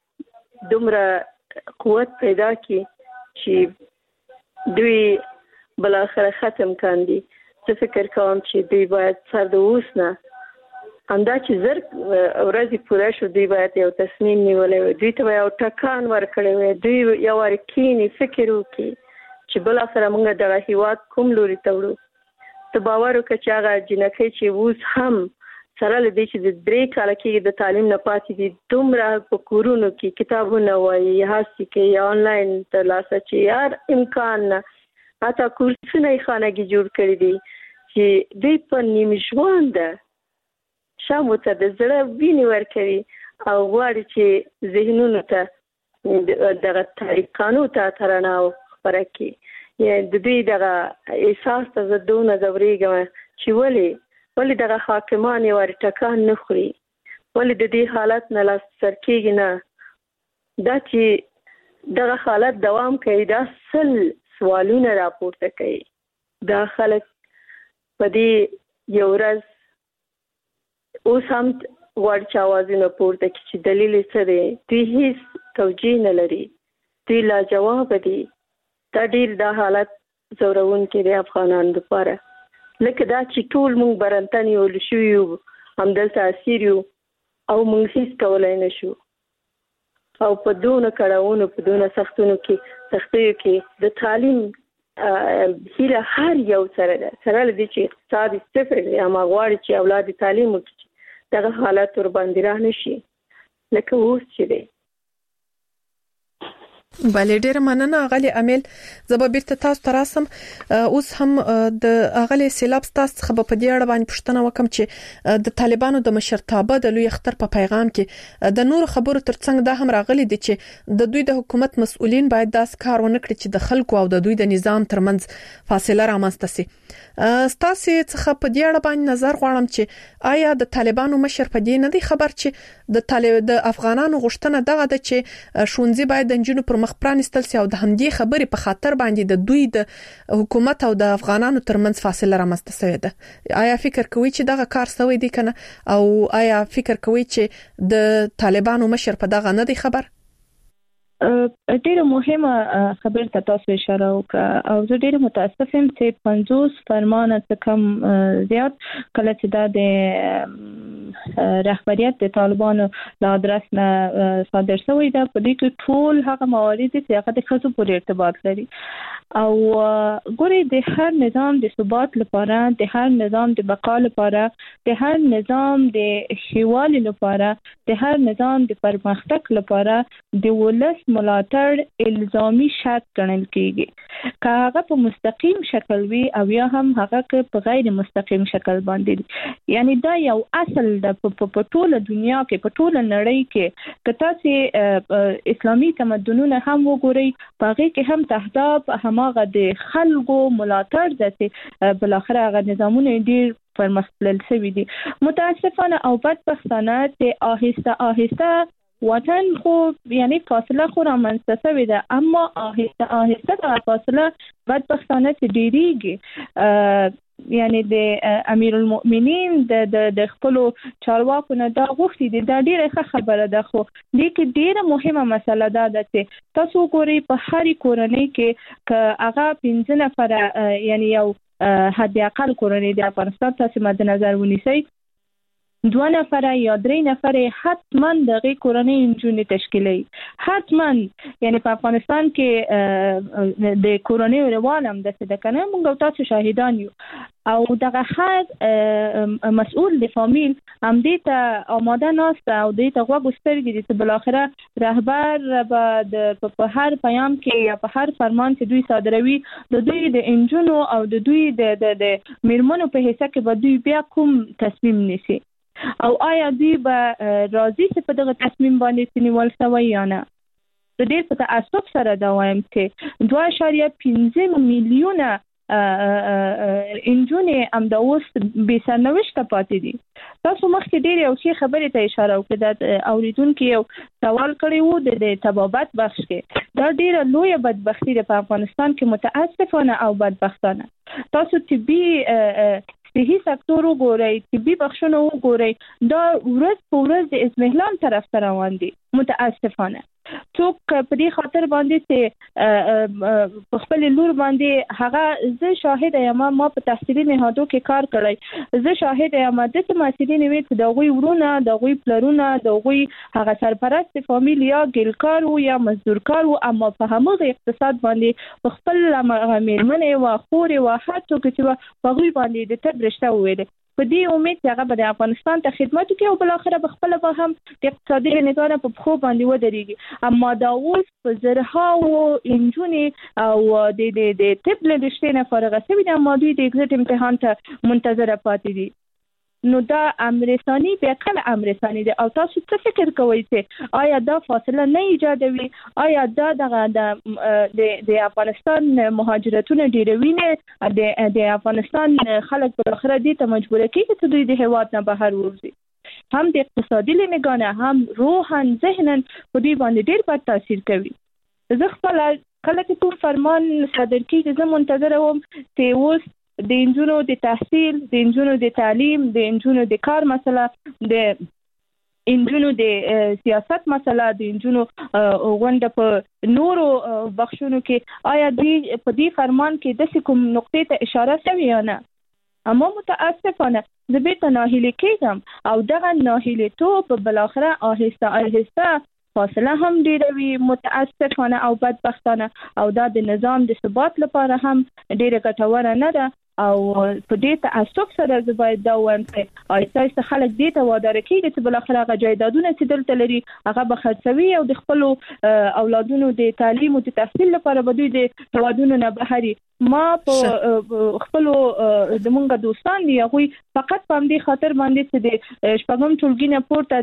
ورځ دومره قوت پیدا کړي چې دوی بل اخر ختم کاندي. زه فکر کوم چې دوی باید سر د اوس نه همدا چې زر ورځې پوره شو دوی باید یو تصمیم نیولی وي، دوی ته یو ټکان ورکړی وي، دوی یو وار کینی فکر وکړي چې بل سره موږ دغه هیواد کوم لوري ته وړو. ته باور وکړه چې هغه جنکۍ چې اوس هم سره له دې چې د 3 کاله کې د تعلیم نه پاتې دي دومره په کورونو کې کتابونه وایي، هڅې کوي یا آنلاین ترلاسه چې هر امکان نه حتی کورسونه یې خانګي جوړ کړي دي چې دوی په نیم ژونده شامو ته د زړه وینې ورکوي او غواړي چې ذهنونو ته دغه طریقانو ته ترانه خپره کړي. یعنې د دوی دغه احساس ته زه دونه ځورېږم چې ولې دغه حاکمان یې وارې ټکان نه خوري، ولې د دې حالت نه لاس سر کېږي نه. دا چې دغه حالت دوام کوي دا 100 سوالونه راپورته کوي. دا خلک په دې یو ورځ اوس هم غواړي چې اوازونه پورته کړي چې دلیل یې څه دی. دوی هیڅ توجیه نه لري، دوی لاجوابه دي. دا ډېر دا حالت ځورونکی دی افغانانو لپاره. لکه دا چې ټول موږ برنته نیول شوي یو، همدلته اسیر یو او موږ هیڅ کولی نه شو. او په دونه کړاوونو په دونه سختیو کې د تعلیم هیله هر یو سره ده، سره له دې چې اقتصاد صفر دی، اما غواړي چې اولاد تعلیم وکړي دغه حالت ور باندې را نشي لکه اوس چې دی. بلې ډېر مننه اغلی امیل. زه به بیرته تاسو ته راسم. اوس هم د اغلی سیلاب تاسو خبر په دې اړه باندې پوښتنه وکم چې د طالبانو د مشرتابه د لوی اختر په پیغام کې د نور خبرو ترڅنګ دا هم راغلي دي چې د دوی د حکومت مسؤلین باید داس کار ونه کړي چې د خلکو او د دوی د نظام ترمنځ فاصله رامنځته شي. ستاسو څخه په دې اړه باندې نظر غواړم چې آیا د طالبانو مشر په دې نه دی خبر چې د افغانانو غوښتنه دغه ده چې شونځي باید د جنونو پر مخ پرانستل سي او د همدې خبرې په خاطر باندې د دوی د حکومت او د افغانانو ترمنځ فاصله رامنځته شوې ده. آیا فکر کوئ چې دغه کار سوی دی کنه، او آیا فکر کوئ چې د طالبانو مشر په دغه نه دی خبر؟ ډیره مهمه خبره ته تاسو اشاره وکړه او زه ډیره متاسف یم چې 50 فرمانه څخه کم زیات کله چې د رهبریت د طالبانو له ادرس نه صادر شوی ده په دې کې ټول هغه موارد چې هغه د خصوصي پورې ارتباط لري او ګوري د هر نظام د ثبات لپاره، د هر نظام د بقا لپاره، د هر نظام د ښهوالي لپاره، د هر نظام د پرمختګ لپاره د ولس ملاتړ الزامي شرط ګڼل کیږي. که هغه په مستقیم شکل وي او یا هم هغه په غیر مستقیم شکل باندې، یعنی دا یو اصل د په ټوله دنیا کې په ټوله نړۍ کې که تاسو اسلامي تمدنونه هم وګورئ هغه کې هم تهداب هماغه د خلکو ملاتړ د بل اخر هغه نظامونه ډیر پرمختلل شوي دي. متاسفانه او بدبختانه چې آهسته آهسته وطن خو یعنی فاصله خو رامنځته شوې ده، اما آهسته آهسته دا فاصله بدبختانه چې ډیریږي. یعنی د امیر المؤمنین د خپل چارواکو نه دا غوښتي دي، دا ډیره ښه خبره ده، خو لیکن ډیره مهمه مسله ده چې تاسو ګورئ په هر کورنۍ کې که هغه 15 نفره یعنی یو حد اقل کورنۍ د افغانستان تاسو مد نظر ونیسئ 2 نفره یا 3 نفره حتما دغه کورنۍ انجونې تشکیلي، حتما. یعنی په افغانستان کې د کورنۍ روان هم د څه کنه موږ تاسو شاهدان یو او دغه هر مسؤل د فامیل هم دې ته آماده ناست او دې ته غوږ سترګې دي چې بل اخره رهبر به په هر پیام کې یا په هر فرمان چې دوی صادروي د دوی د انجونو او د دوی د میرمنو په حصہ کې به دوی بیا کوم تصمیم نیسي او آیا دوی به راضي چې په دغه تصمیم باندې نیول شوی یا نه. د دې په تعصب سره دا وایم چې 2.15 میلیونه انجونې امدا اوس به سرنوشت پاتې دي. تاسو مخکې ډېر یو څه خبرې ته اشاره وکړه د اوریدونکو یو سوال کړی وو د تبابت بخش کې. دا ډېره لویه بدبختی ده په افغانستان کې متاسفانه او بدبختانه. تاسو طبي صحي سکتور وګورئ، طبي بخښونه وګورئ، دا ورځ په ورځ د ازمهلال طرف ته روان دي متاسفانه. څوک په دې خاطر باندې چې په خپل لور باندې هغه زه شاهد یم ما په تحصیلي نهادو کې کار کړی زه شاهد یم د محصلین وی چې د غوي ورونه د غوي پلرونه د غوي هغه سرپرست فامیل یا ګلکار او یا مزدور کار او اما په همغه اقتصاد باندې په خپل میرمنې او خور او حتی چې په غوي باندې د تدریسته ویل په دې امید چې هغه د افغانستان ته خدمت وکړي او بل اخره به خپل به هم د اقتصادي نظام په خو باندې ودرېږي اما دا اوس په زرهاو انجونې او د طب له رشتې نه فارغ شوي دي اما دوی د ایگزیټ امتحان ته منتظره پاتې دي نو دا امرستاني بیا کله امرستاني دي او تاسو څه فکر کوئ چې آیا دا فاصله نه ایجادوي آیا دا د افغانستان مهاجرتونه ډیروي نه د افغانستان خلک په اخر دي ته مجبور کیږي چې دوی د هیواد نه بهر وځي هم د اقتصادي لنګانه هم روحن ذهنن په دې باندې ډیر بد تاثیر کوي زه خپل کله چې کوم فرمان صادر کیږي زه منتظر وم چې اوس د انجونو د تحصیل د انجونو د تعلیم د انجونو د کار مسله د انجونو د سیاست مسله د انجونو غونډه په نورو بخښونو کې آیا دې په دې فرمان کې د کوم نقطې ته اشاره شوی یا نه اما متاسفانه زه به ناهیلي کېږم او دغه ناهیلیتوب بل اخره آهسته آهسته فاصله هم ډیروي متاسفانه او بدبختانه او دا د نظام د ثبات لپاره هم ډیره ګټوره نه ده او په دې تعصب سره زه باید دا وایم چې آیسته خلک دې ته وادار کیږي چې بل اخر هغه جایدادونه چې دلته لري هغه به خرڅوي او د خپل اولادونو د تعلیم او د تحصیل لپاره به دوی د هوادونو نه بهري ما په خپل د مونږه دوستان دی هغه فقط په دې خاطر باندې چې د شپږم ټولګي نه پورته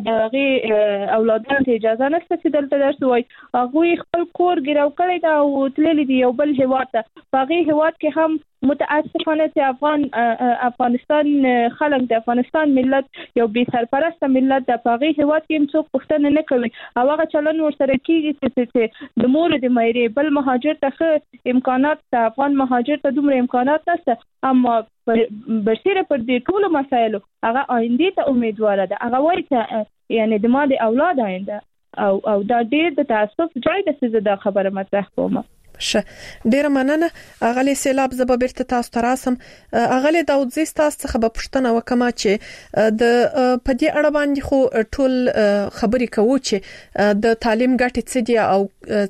د اولادانو ته اجازه نشته چې دلته درس وایي هغه خپل کور ګراو کړی دا او تللی دی یو بل هیواد ته په هغه هیواد کې هم متاسفانه چې افغانستان خلک د افغانستان ملت یو بي سرپرسته ملت د هغه هیواد کې څوک پوښتنه نه کوي او هغه چلن ورسره کیږي چې د مور د مېرې بل مهاجر ته امکانات د افغان مهاجر ته دومره امکانات نشته اما برسیره پر دې ټول مسایلو هغه آینده ته امیدواره ده هغه وایي چې یعنی د ما د اولاد آینده او دا ډېر د تعصب ځای د څه د خبره مطرح کوم ډیره مننه اغلی سیلاب زبا بیرته تاسو ته راسم اغلی داود زیست تاسو څخه به پوښتنه وکم چې د پدې اړه باندې خو ټول خبرې کوو چې د تعلیم ګټې څه دي او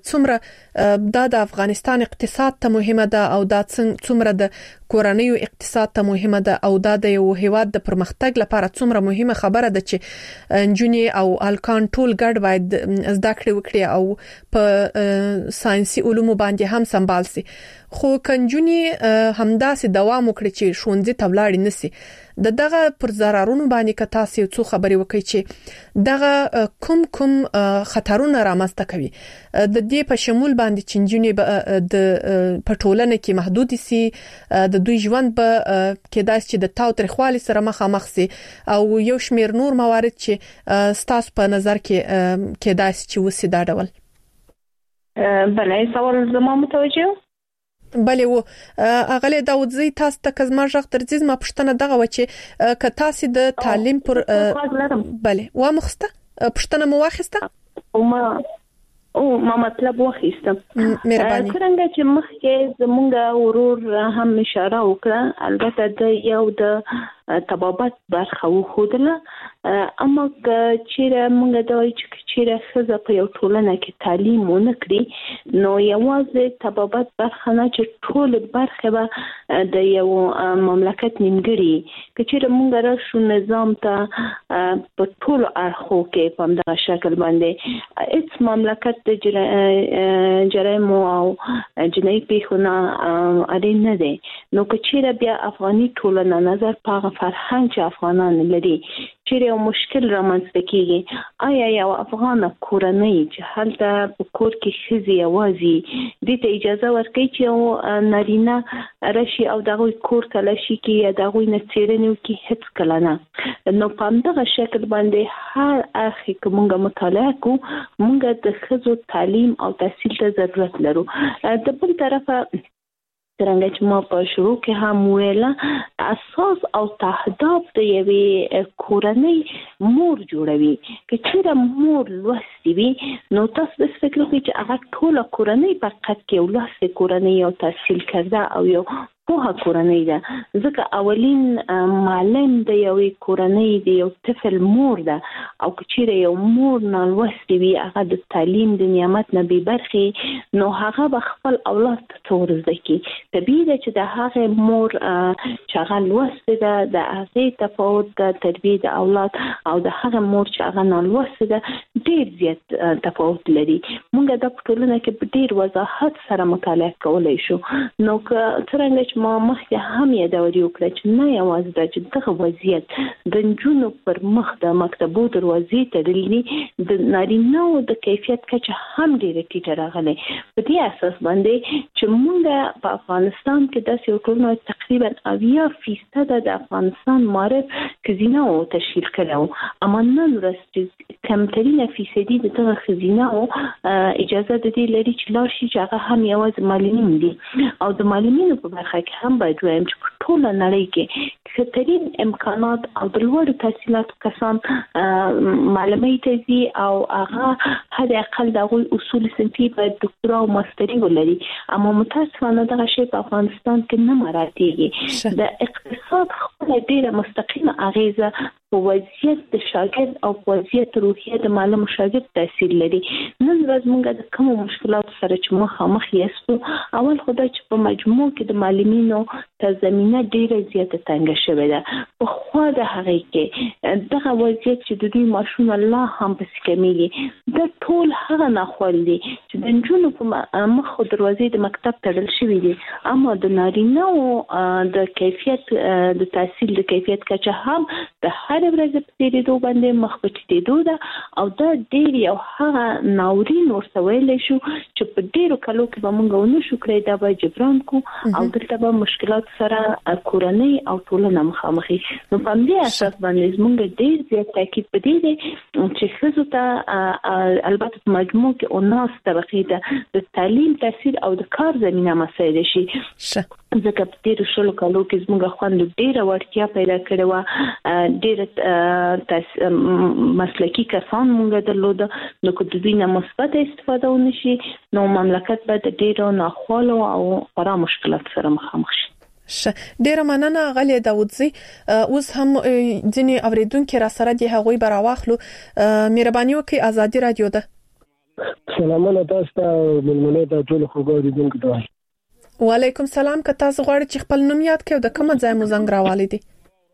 څومره د افغانستان اقتصاد ته مهمه ده او دا څومره د کورنیو اقتصاد ته مهمه ده او دا د یو هیواد د پرمختګ لپاره څومره مهمه خبره ده چې انجونی او الکان ټول ګډ باید زده کړې وکړي او په ساينسي علومو باندې هم سمبال سي خو کنجونی همداسې دوام وکړي چې ښوونځي ته ولاړ نشي دغه پر ضررونو باندې که تاسو څو خبري وکړي چې دغه کوم خطرونه رامنځته کوي د دې په شمول باندې چې انجونی د پټولنه کې محدود سي د دوی ژوند به کېدای چې د تاوتریخوالي سره مخامخ سي او یو شمیر نور موارد چې ستاسو په نظر کې کېدای چې وسی دا ډول بله سوال زما متوجه بله و اغلی داود زی تاسو ته کزما ژغ ترځز ما پښتنه دغه و چې ک تاسو د تعلیم پر بله و مخسته پښتنه مو واخسته او ما مطلب واخیستم مهرباني څنګه چې مخکې زمونږ ورور هم اشاره وکړه البته د یو د تبابت برخه وخودله اما چې موږ د وایي چې چې ښځه په یو ټولنه کې تعلیم ونه کړي نو یوازې تبابت برخه نه چې ټول برخه به د یو مملکت نیمګړي چې موږ راشو نظام ته په ټول اړخو کې په همدغه شکل باندې هیڅ مملکت د جرایم او جنایي پیښونه اړین نه دی نو چې بیا افغاني ټولنه نظر په فرهنګ چې افغانان لري چې یو مشکل رامنځته کیږي آیا یو افغان کورنۍ چې هلته په کور کې ښځې یوازې دې ته اجازه ورکړي چې یو نارینه راشي او دغه کور ته لشي کې یا دغه نه څیړنې وکړي هیڅ کله نه نو په همدغه شکل باندې هر اړخ کې موږ مطالعه کوو موږ د ښځو تعلیم او تحصیل ته ضرورت لرو د بل طرفه څنګه چې ما په شروع کې هم ویله اساس او تهداب د یوې کورنۍ مور جوړوي که چېرې مور لوستې وي نو تاسو د فکر کوئ چې هغه ټوله کورنۍ په حقیقت کې یو لوستې کورنۍ او تحصیل کرده او یو پوهه کورنۍ ده ځکه اولین معلم د یوې کورنۍ د یو طفل مور ده او که چېرې یو مور نالوستې وي هغه د تعلیم د نعمت نه بې برخې نو هغه به خپل اولاد ته څه ور زده کړي طبیعي ده چې د هغې مور چې هغه لوستې ده د هغې تفاوت د تربیې د اولاد او د هغه مور چې هغه نالوستې ده ډېر زیات تفاوت لري موږ دا په ټولنه کې په ډېر وضاحت سره مطالعه کولی شو نو که څرنګه ما مخکې هم یادوري وکړه چې نه یوازې دا چې دغه وضعیت د نجونو پر مخ د مکتبو دروازې تړلي د نارینه‌و د کیفیت کچه هم ډېره ټیټه راغلی په دې اساس باندې چې موږ په افغانستان کې داسې یو ټولنه تقریبا 80% د افغانستان معارف ښځینه‌و تشکیل کړی و اما نن ورځ چې کمترینه فیصدي د دغه ښځینه‌و اجازه د دې لري چې لاړ شي چې هغه هم یوازې معلمین دي او د معلمینو په برخه کې هم باید وایم چې په ټوله نړۍ کې ښه امکانات او د لوړو تحصیلاتو کسان معلمۍ ته ځي او هغه حد اقل د هغوی اصول صنفي باید دکتورا او ماستري ولري اما متاسفانه دغه شی په افغانستان کې نه مراعاتېږي د اقتصاد خپله ډېره مستقیمه اغیزه په وضعیت د شاګرد او په وضعیت روحیه د معلم او شاګرد تاثیر لري نن ورځ موږ د کومو مشکلاتو سره چې مخامخ یاستو اول خدای چې په مجموع کې د معلمینو ته زمینه ډېره زیاته تنګه شوې ده پخوا د هغې کې دغه وضعیت چې د دوی معاشونه لا هم پسې کمیږي دا ټول هغه ناخوال دي چې د نجونو په مخ دروازې د مکتب تړل شوي دي اما د نارینه‌و د کیفیت د تحصیل د کیفیت کچه هم د هر ورځ په تېرېدو باندې مخ په ټیټېدو ده او دا ډېر یو هغه ناورین ورته ویلی شو چې په ډېرو کلو کې به موږ ونه شو کړی دا به جبران کو او دلته به مشکلات سره کورنۍ او ټولنه مخامخي نو په همدې اساس باندې موږ ډېر زیات تاکید په دې دی چې ښځو ته البته په مجموع کې 19 طبقې ته د تعلیم تحصیل او د کار زمینه مساعده شي ځکه په تېرو 20 کالو کې زموږ خویندو ډېره وړتیا پیدا کړې وه ډېره مسلکي کسان موږ درلوده نو که د دوی نه مثبته استفاده ونه شي نو مملکت به د ډېرو ناخوالو او خورا مشکلات سره مخامخ شي ډیره مننه غلې داودزی اوس هم ځینې اوریدونکو را سره دی هغوی براواخلو مهرباني وکړئ ازادي رادیو ده سلامونه تاسو ته ملمنه ته ټول خوګوریدونکو ته وعلیکم سلام که تاسو غواړئ چې خپل نوم یاد کړئ د کوم ځای مو زنګ راوالي دي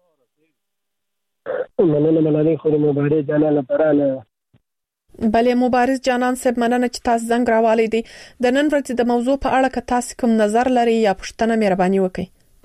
مننه خو مبارک جانان لپاره بله مبارز جانان صاحب مننه چې تاسو زنګ راوالي دي د نن ورځې د موضوع په اړه که تاسو کوم نظر لري یا پوښتنه مهرباني وکړئ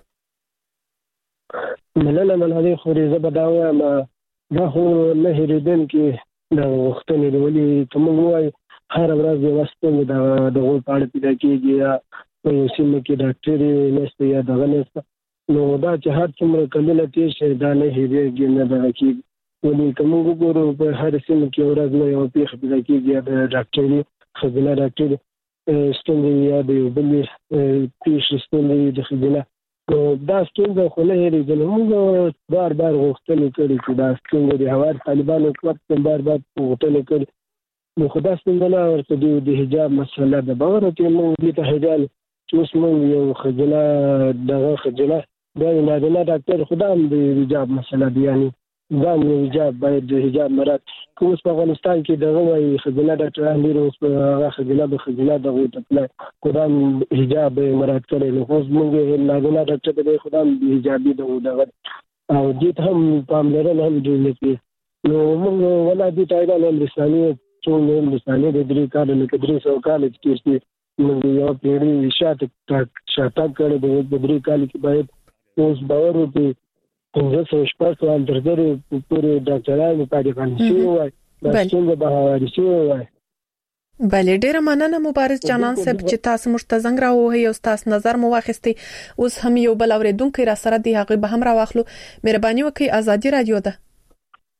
مننه خو زه به دا وایم دا خو نه هېرېدونکي د غوښتنې دی ولې که موږ ووایو هره ورځ یوه ستونزه د هغوی په اړه پیدا کېږي یا په یو سیمه کې ډاکټرې نشته یا دغه نشته نو دا چې هر څومره کلونه تېر شي دا نه هېرېږي نه دغه کېږي ولې که موږ وګورو په هر سیمه کې ورځ نه یوه پېښه پیدا کېږي یا د ډاکټري ښځینه ډاکټري ستونزې یا د یو بلې پېښې ستونزې د ښځینه نو دا ستونزه خو نه هېرېږي نو موږ بار بار غوښتنې کړې چې دا ستونزه د هوار طالبانو حکومت بار بار غوښتنې کړې نو خو دا ستونزه نه ورته د حجاب مسله ده باور چې موږ دې ته حجاب چې اوس موږ یو ښځینه دغه ښځینه دا یو نارینه ډاکټر خو دا هم د حجاب مسله ده یعنې دا هم یو حجاب باید د حجاب مراعات که اوس په افغانستان کې دغه وایي ښځینه ډاکټران ډېر اوس په هغه ښځینه به ښځینه دغو ته تللی خو دا هم حجاب مراعات کړی نو خو اوس موږ نارینه ډاکټر ته دی خو دا هم د حجابي دغو دغه او دې ته هم پاملرنه هم ډېر نه کوي نو موږ ولا دې ته حیران یم رسنۍ څومره هندوستاني د 3 کاله لکه 300 کاله چې تېر شي موږ یوه پیړۍ شاتګ کړی د 3 کاله کې باید اوس باور وکړي 500 اندرزرې پورې ډاکټرانو طالبان شوي وای دا څنګه به هواري شوي وای بله ډیره مننه مبارز جانان صاحب چې تاسو موږ ته زنګ راوهی او تاسو نظر مو واخیستي اوس هم یو بل اوریدونکو را سره دی هغه به هم راواخلو مهرباني وکړئ ازادي رادیو ده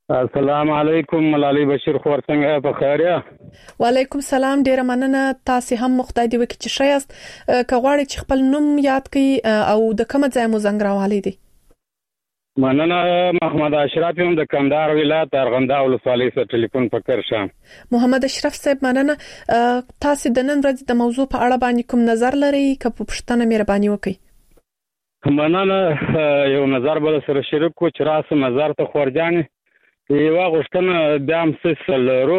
السلام علیکم ملالۍ بشیر خور څنګه په خیر یا وعلیکم السلام ډیره مننه تاسو هم مخدای دی وکړي چې شایست کغواړي چې خپل نوم یاد کړئ او د کوم ځای مو زنګ راوالي دي مننه محمد اشرف هم د کندهار ولایت ارغنداو ولسوالۍ څخه ټلیفون پکړ شم محمد اشرف صاحب مننه تاسو د نن ورځې د موضوع په اړه باندې کوم نظر لرئ که په پښتنه مهرباني وکړئ مننه یو نظر بل سره شریک کو چې راسه نظر ته خورجان یو غوښتنه بیا هم څه لرو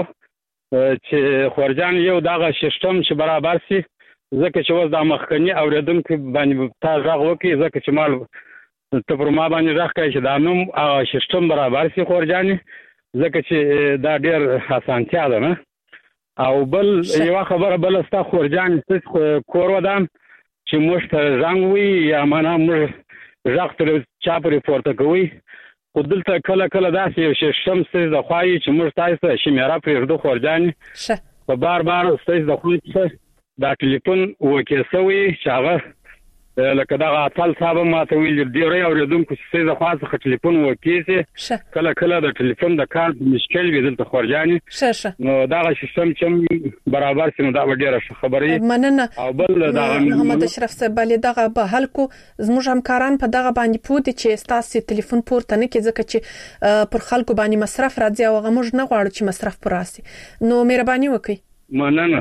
چې خورجان یو دغه سیستم چې برابر شي ځکه چې اوس د مخکنی اوریدونکو باندې تاسو غوږ وکړي ځکه چې مال ته پر ما باندې راځي چې دا نوم او سیستم برابر شي خورجان ځکه چې دا ډېر اسانتیا ده نه او بل یو خبره بل ستا خورجان کور ودان چې موږ ته زنګ وي یا معنا موږ ځخ تر چا پرې پورته کوي خو دلته کله کله داسې یو سیستم ستاسو د خوایي چې موږ تاسو شمیره پرېږدو خورجان په بار ستاسو د خوایي دا ټلیفون وکړ سوی چې هغه لکه دا اتل صاحب ماته ویل دی ری اوریدونکو چې د خواسته ټلیفون وکړي کله کله د ټلیفون د کار مشکل وي دلته خورجان نو دا سیستم چې برابر سي نو دا ډیره خبري مننه او بل دا محمد اشرف صاحب بل دغه به حل کو زموږ همکاران په دغه باندې پوه چې تاسو ټلیفون پورته نه کې ځکه چې پر خلکو باندې مصرف راځي او هغه موږ نه غواړو چې مصرف پر راسي نو مهرباني وکړئ مننه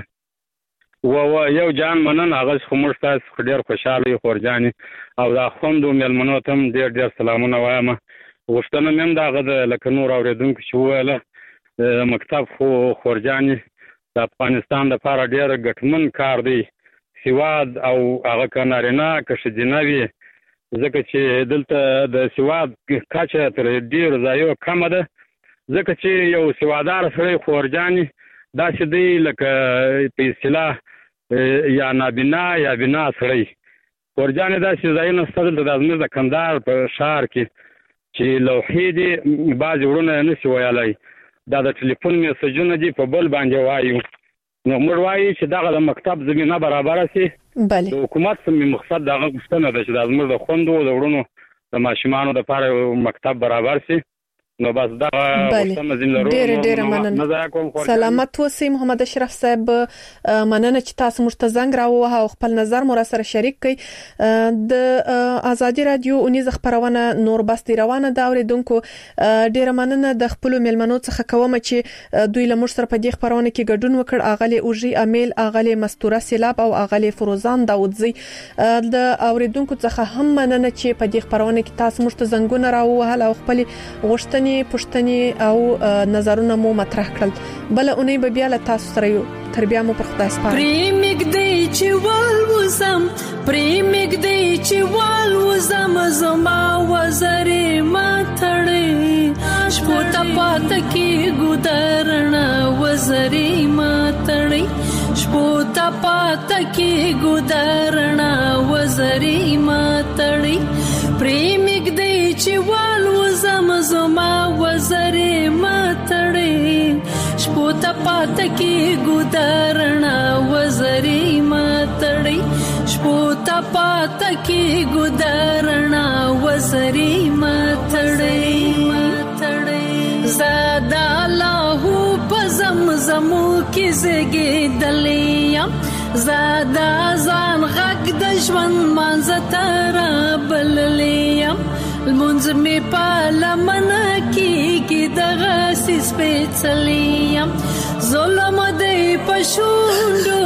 یو جان مننه هغه خمر تاسو ډیر خوشاله خورجان او دا خوندو ملمنو ته ډیر سلامونه وایم غوښتنه مې دا غد لکه نور اوریدونکو چې ویله مکتب خو خورجان د افغانستان لپاره ډیر ګټمن کار دی سواد او هغه کنارینا کښجنوي ځکه چې دلته د سواد کچه تر ډیر ځایو کم ده ځکه چې یو سوادار سره خورجان دا چې دی لکه په اصطلاح یا نابینا یا بینا سړی خورجان دا چې ځایونه ستل د ازمیر د کندهار په شهر کې چې لوحې دي بعض ورونه نشي ویلای دا د ټلیفون میسجونه دي په بل باندې وایو نو موږ وایو چې دغه د مکتب زمينه برابر شي بله د حکومت سم مقصد دغه غوښتنه ده چې د ازمیر د خوندو د ورونو د ماشومانو لپاره مکتب برابر شي نو بس دا غوښتنه زین لرو ډېر مننه سلامت اوسئ محمد اشرف صاحب مننه چې تاسو موږ ته زنګ راووه او خپل نظر مو سره شریک کړئ د ازادي رادیو اونیز خبرونه نور بس دی روانه دا اوریدونکو ډېر مننه د خپل ملمنو څخه کوم چې دوی له موږ سره په دې خبرونه کې ګډون وکړ اغلی اوجي امیل اغلی مستوره سیلاب او اغلی فروزان داودزی د اوریدونکو څخه هم مننه چې په دې خبرونه کې تاسو موږ ته زنګونه راووه او خپل غوښتنې پښتني او نظرونه مو مطرح کړل بل اونۍ به بیا له تاسو سره یو تر بیا مو پر خدای سپارم پریمګ دی چې والوزم پریمګ دی چې والوزم زما وزرې ماتړې شپوتا پات کې ګودرنا وزرې ماتړې شپوتا پات کې ګودرنا وزرې ماتړې پریمګ دی چې والوزم زما وزرې ماتړې شپوتا پات کې ګودرنا وزرې ماتړې شپوتا پات کې ګودرنا وزرې ماتړې زادا الله په زمزمو کې زګې دلیم زادا ځان غږ د ژوند منځ تر بللیم المنز می پالمن کی دغه سپېڅلیم ظلم دی پښوندو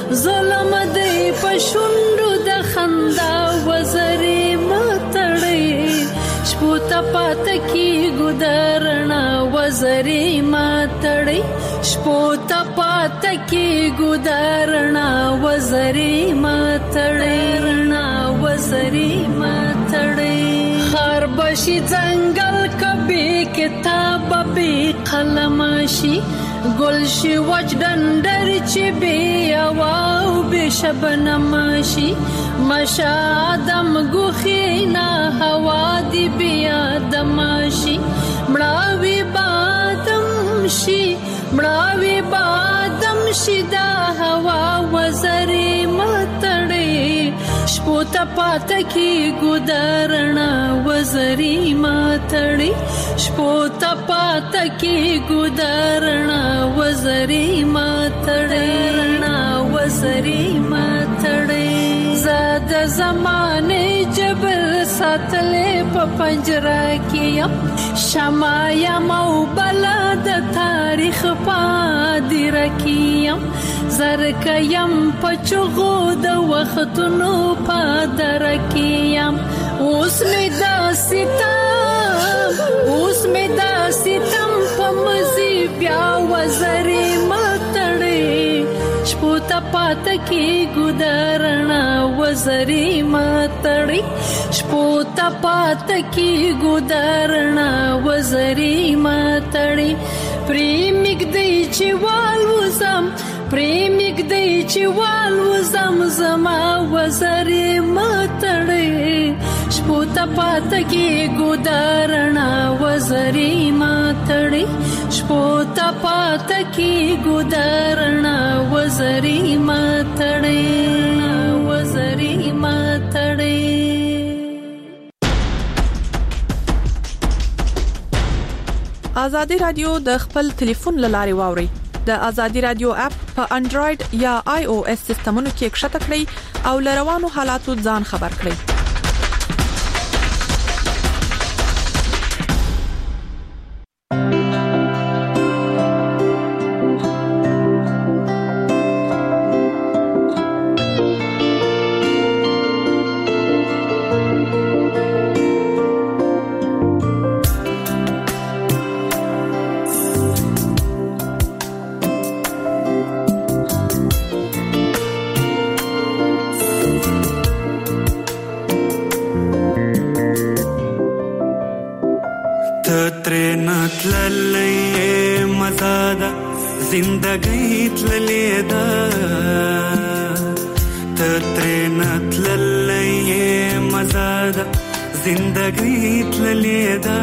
د خندا وزرې ماتړې شپوتا پات کی ګودرنا وزرې ماتړې شپوتا پات کی ګودرنا وزرې ماتړې خر بشي ځنګل کبي کتاب به قلمشي گلشي وج دندر چې بي او به شبنمشي مشادم غخينا هوا دي بیا دمشي مړاوي بادم شي دا هوا وزرې ماتړې شپو ته پاته کی ګدارنا وزري ماتړي شپو ته پاته کی ګدارنا وزري ماتړي وزري ماتړي زاد زمانه جبر ساتلې په پنجره کې شمایا مو بلد تاریخ پادر کیم زرکیم پچغو د وختونو پادر کیم اوس می دا ستم په مزي بیا وزري ماتړي شپو ته پات کی ګدارنا وزري ماتړي شپو ته پات کی ګدارنا وزري ماتړي پریمګ دی چې والوزم زما وزري ماتړي شپو ته پات کی ګدارنا وزري ماتړي شپو ته پات کی ګدارنا وزري ماتړي وزري ماتړي ازادي رادیو د خپل ټلیفون لاري واوري د ازادي رادیو اپ په انډراید یا آی او اس سیستمونو کې ښکته کړئ او لروانو حالاتو ځان خبر کړئ زندگی تللی دا تترینت للی مزاد زندگی تللی دا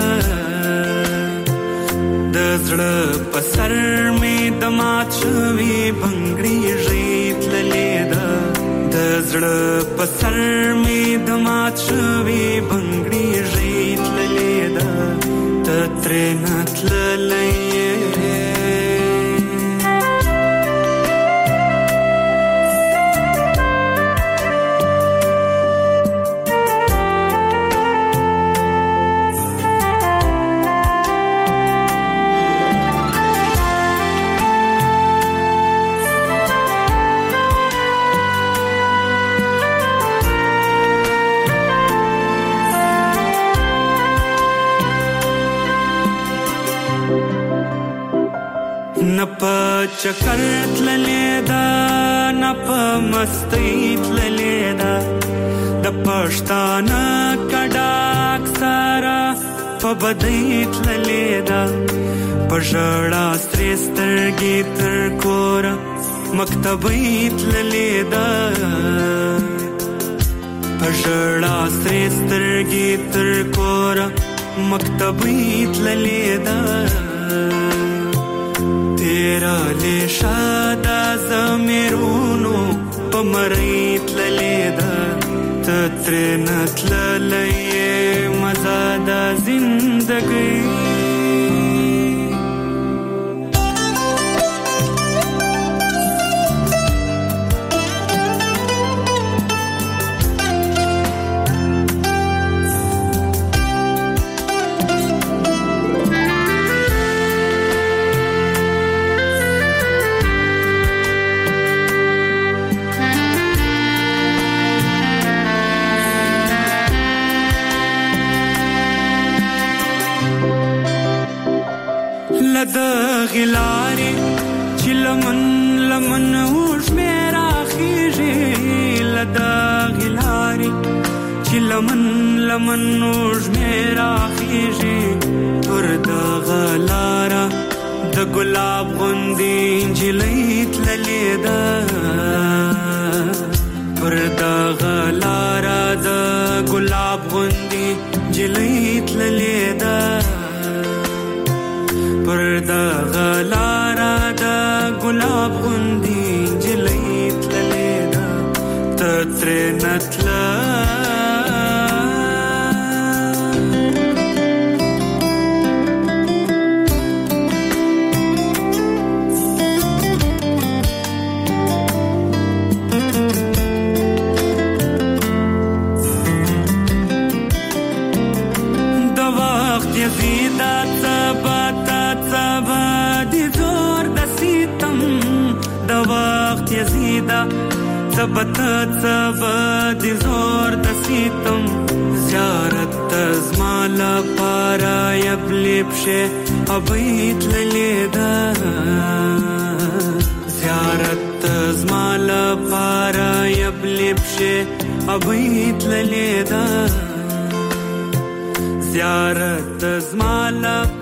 دزړه پسر می دمات شوی بنگړی ریت للی دا دزړه پسر می دمات شوی بنگړی ریت للی دا تترینت للی چکر تللی دا نپ مستی تللی دا د پښتانه کډاک سارا په بدی تللی دا پژړا سترګې تر کور مکتبې تللی دا پژړا سترګې تر کور مکتبې تللی دا تیرا لیشادا زمیرونو پمریت للیدا تترینت للی مزادا زندگی غلاري چې لمن اوش میرا خيږي لدا غلاري چې لمن اوش میرا خيږي پر دا غلارا د ګلاب غوندي انجلې تللې دا پر دا غلارا د ګلاب غوندي انجلې تللې دا پر دا غلارا دا ګلاب غوندي انجلې تللې دا تترینت د زور د ستم د وخت یزیدا ثبت د زور د ستم زیارت زمال پارا یبلب شه ابیت لیدا زیارت زمال پارا یبلب شه ابیت لیدا زیارت زمال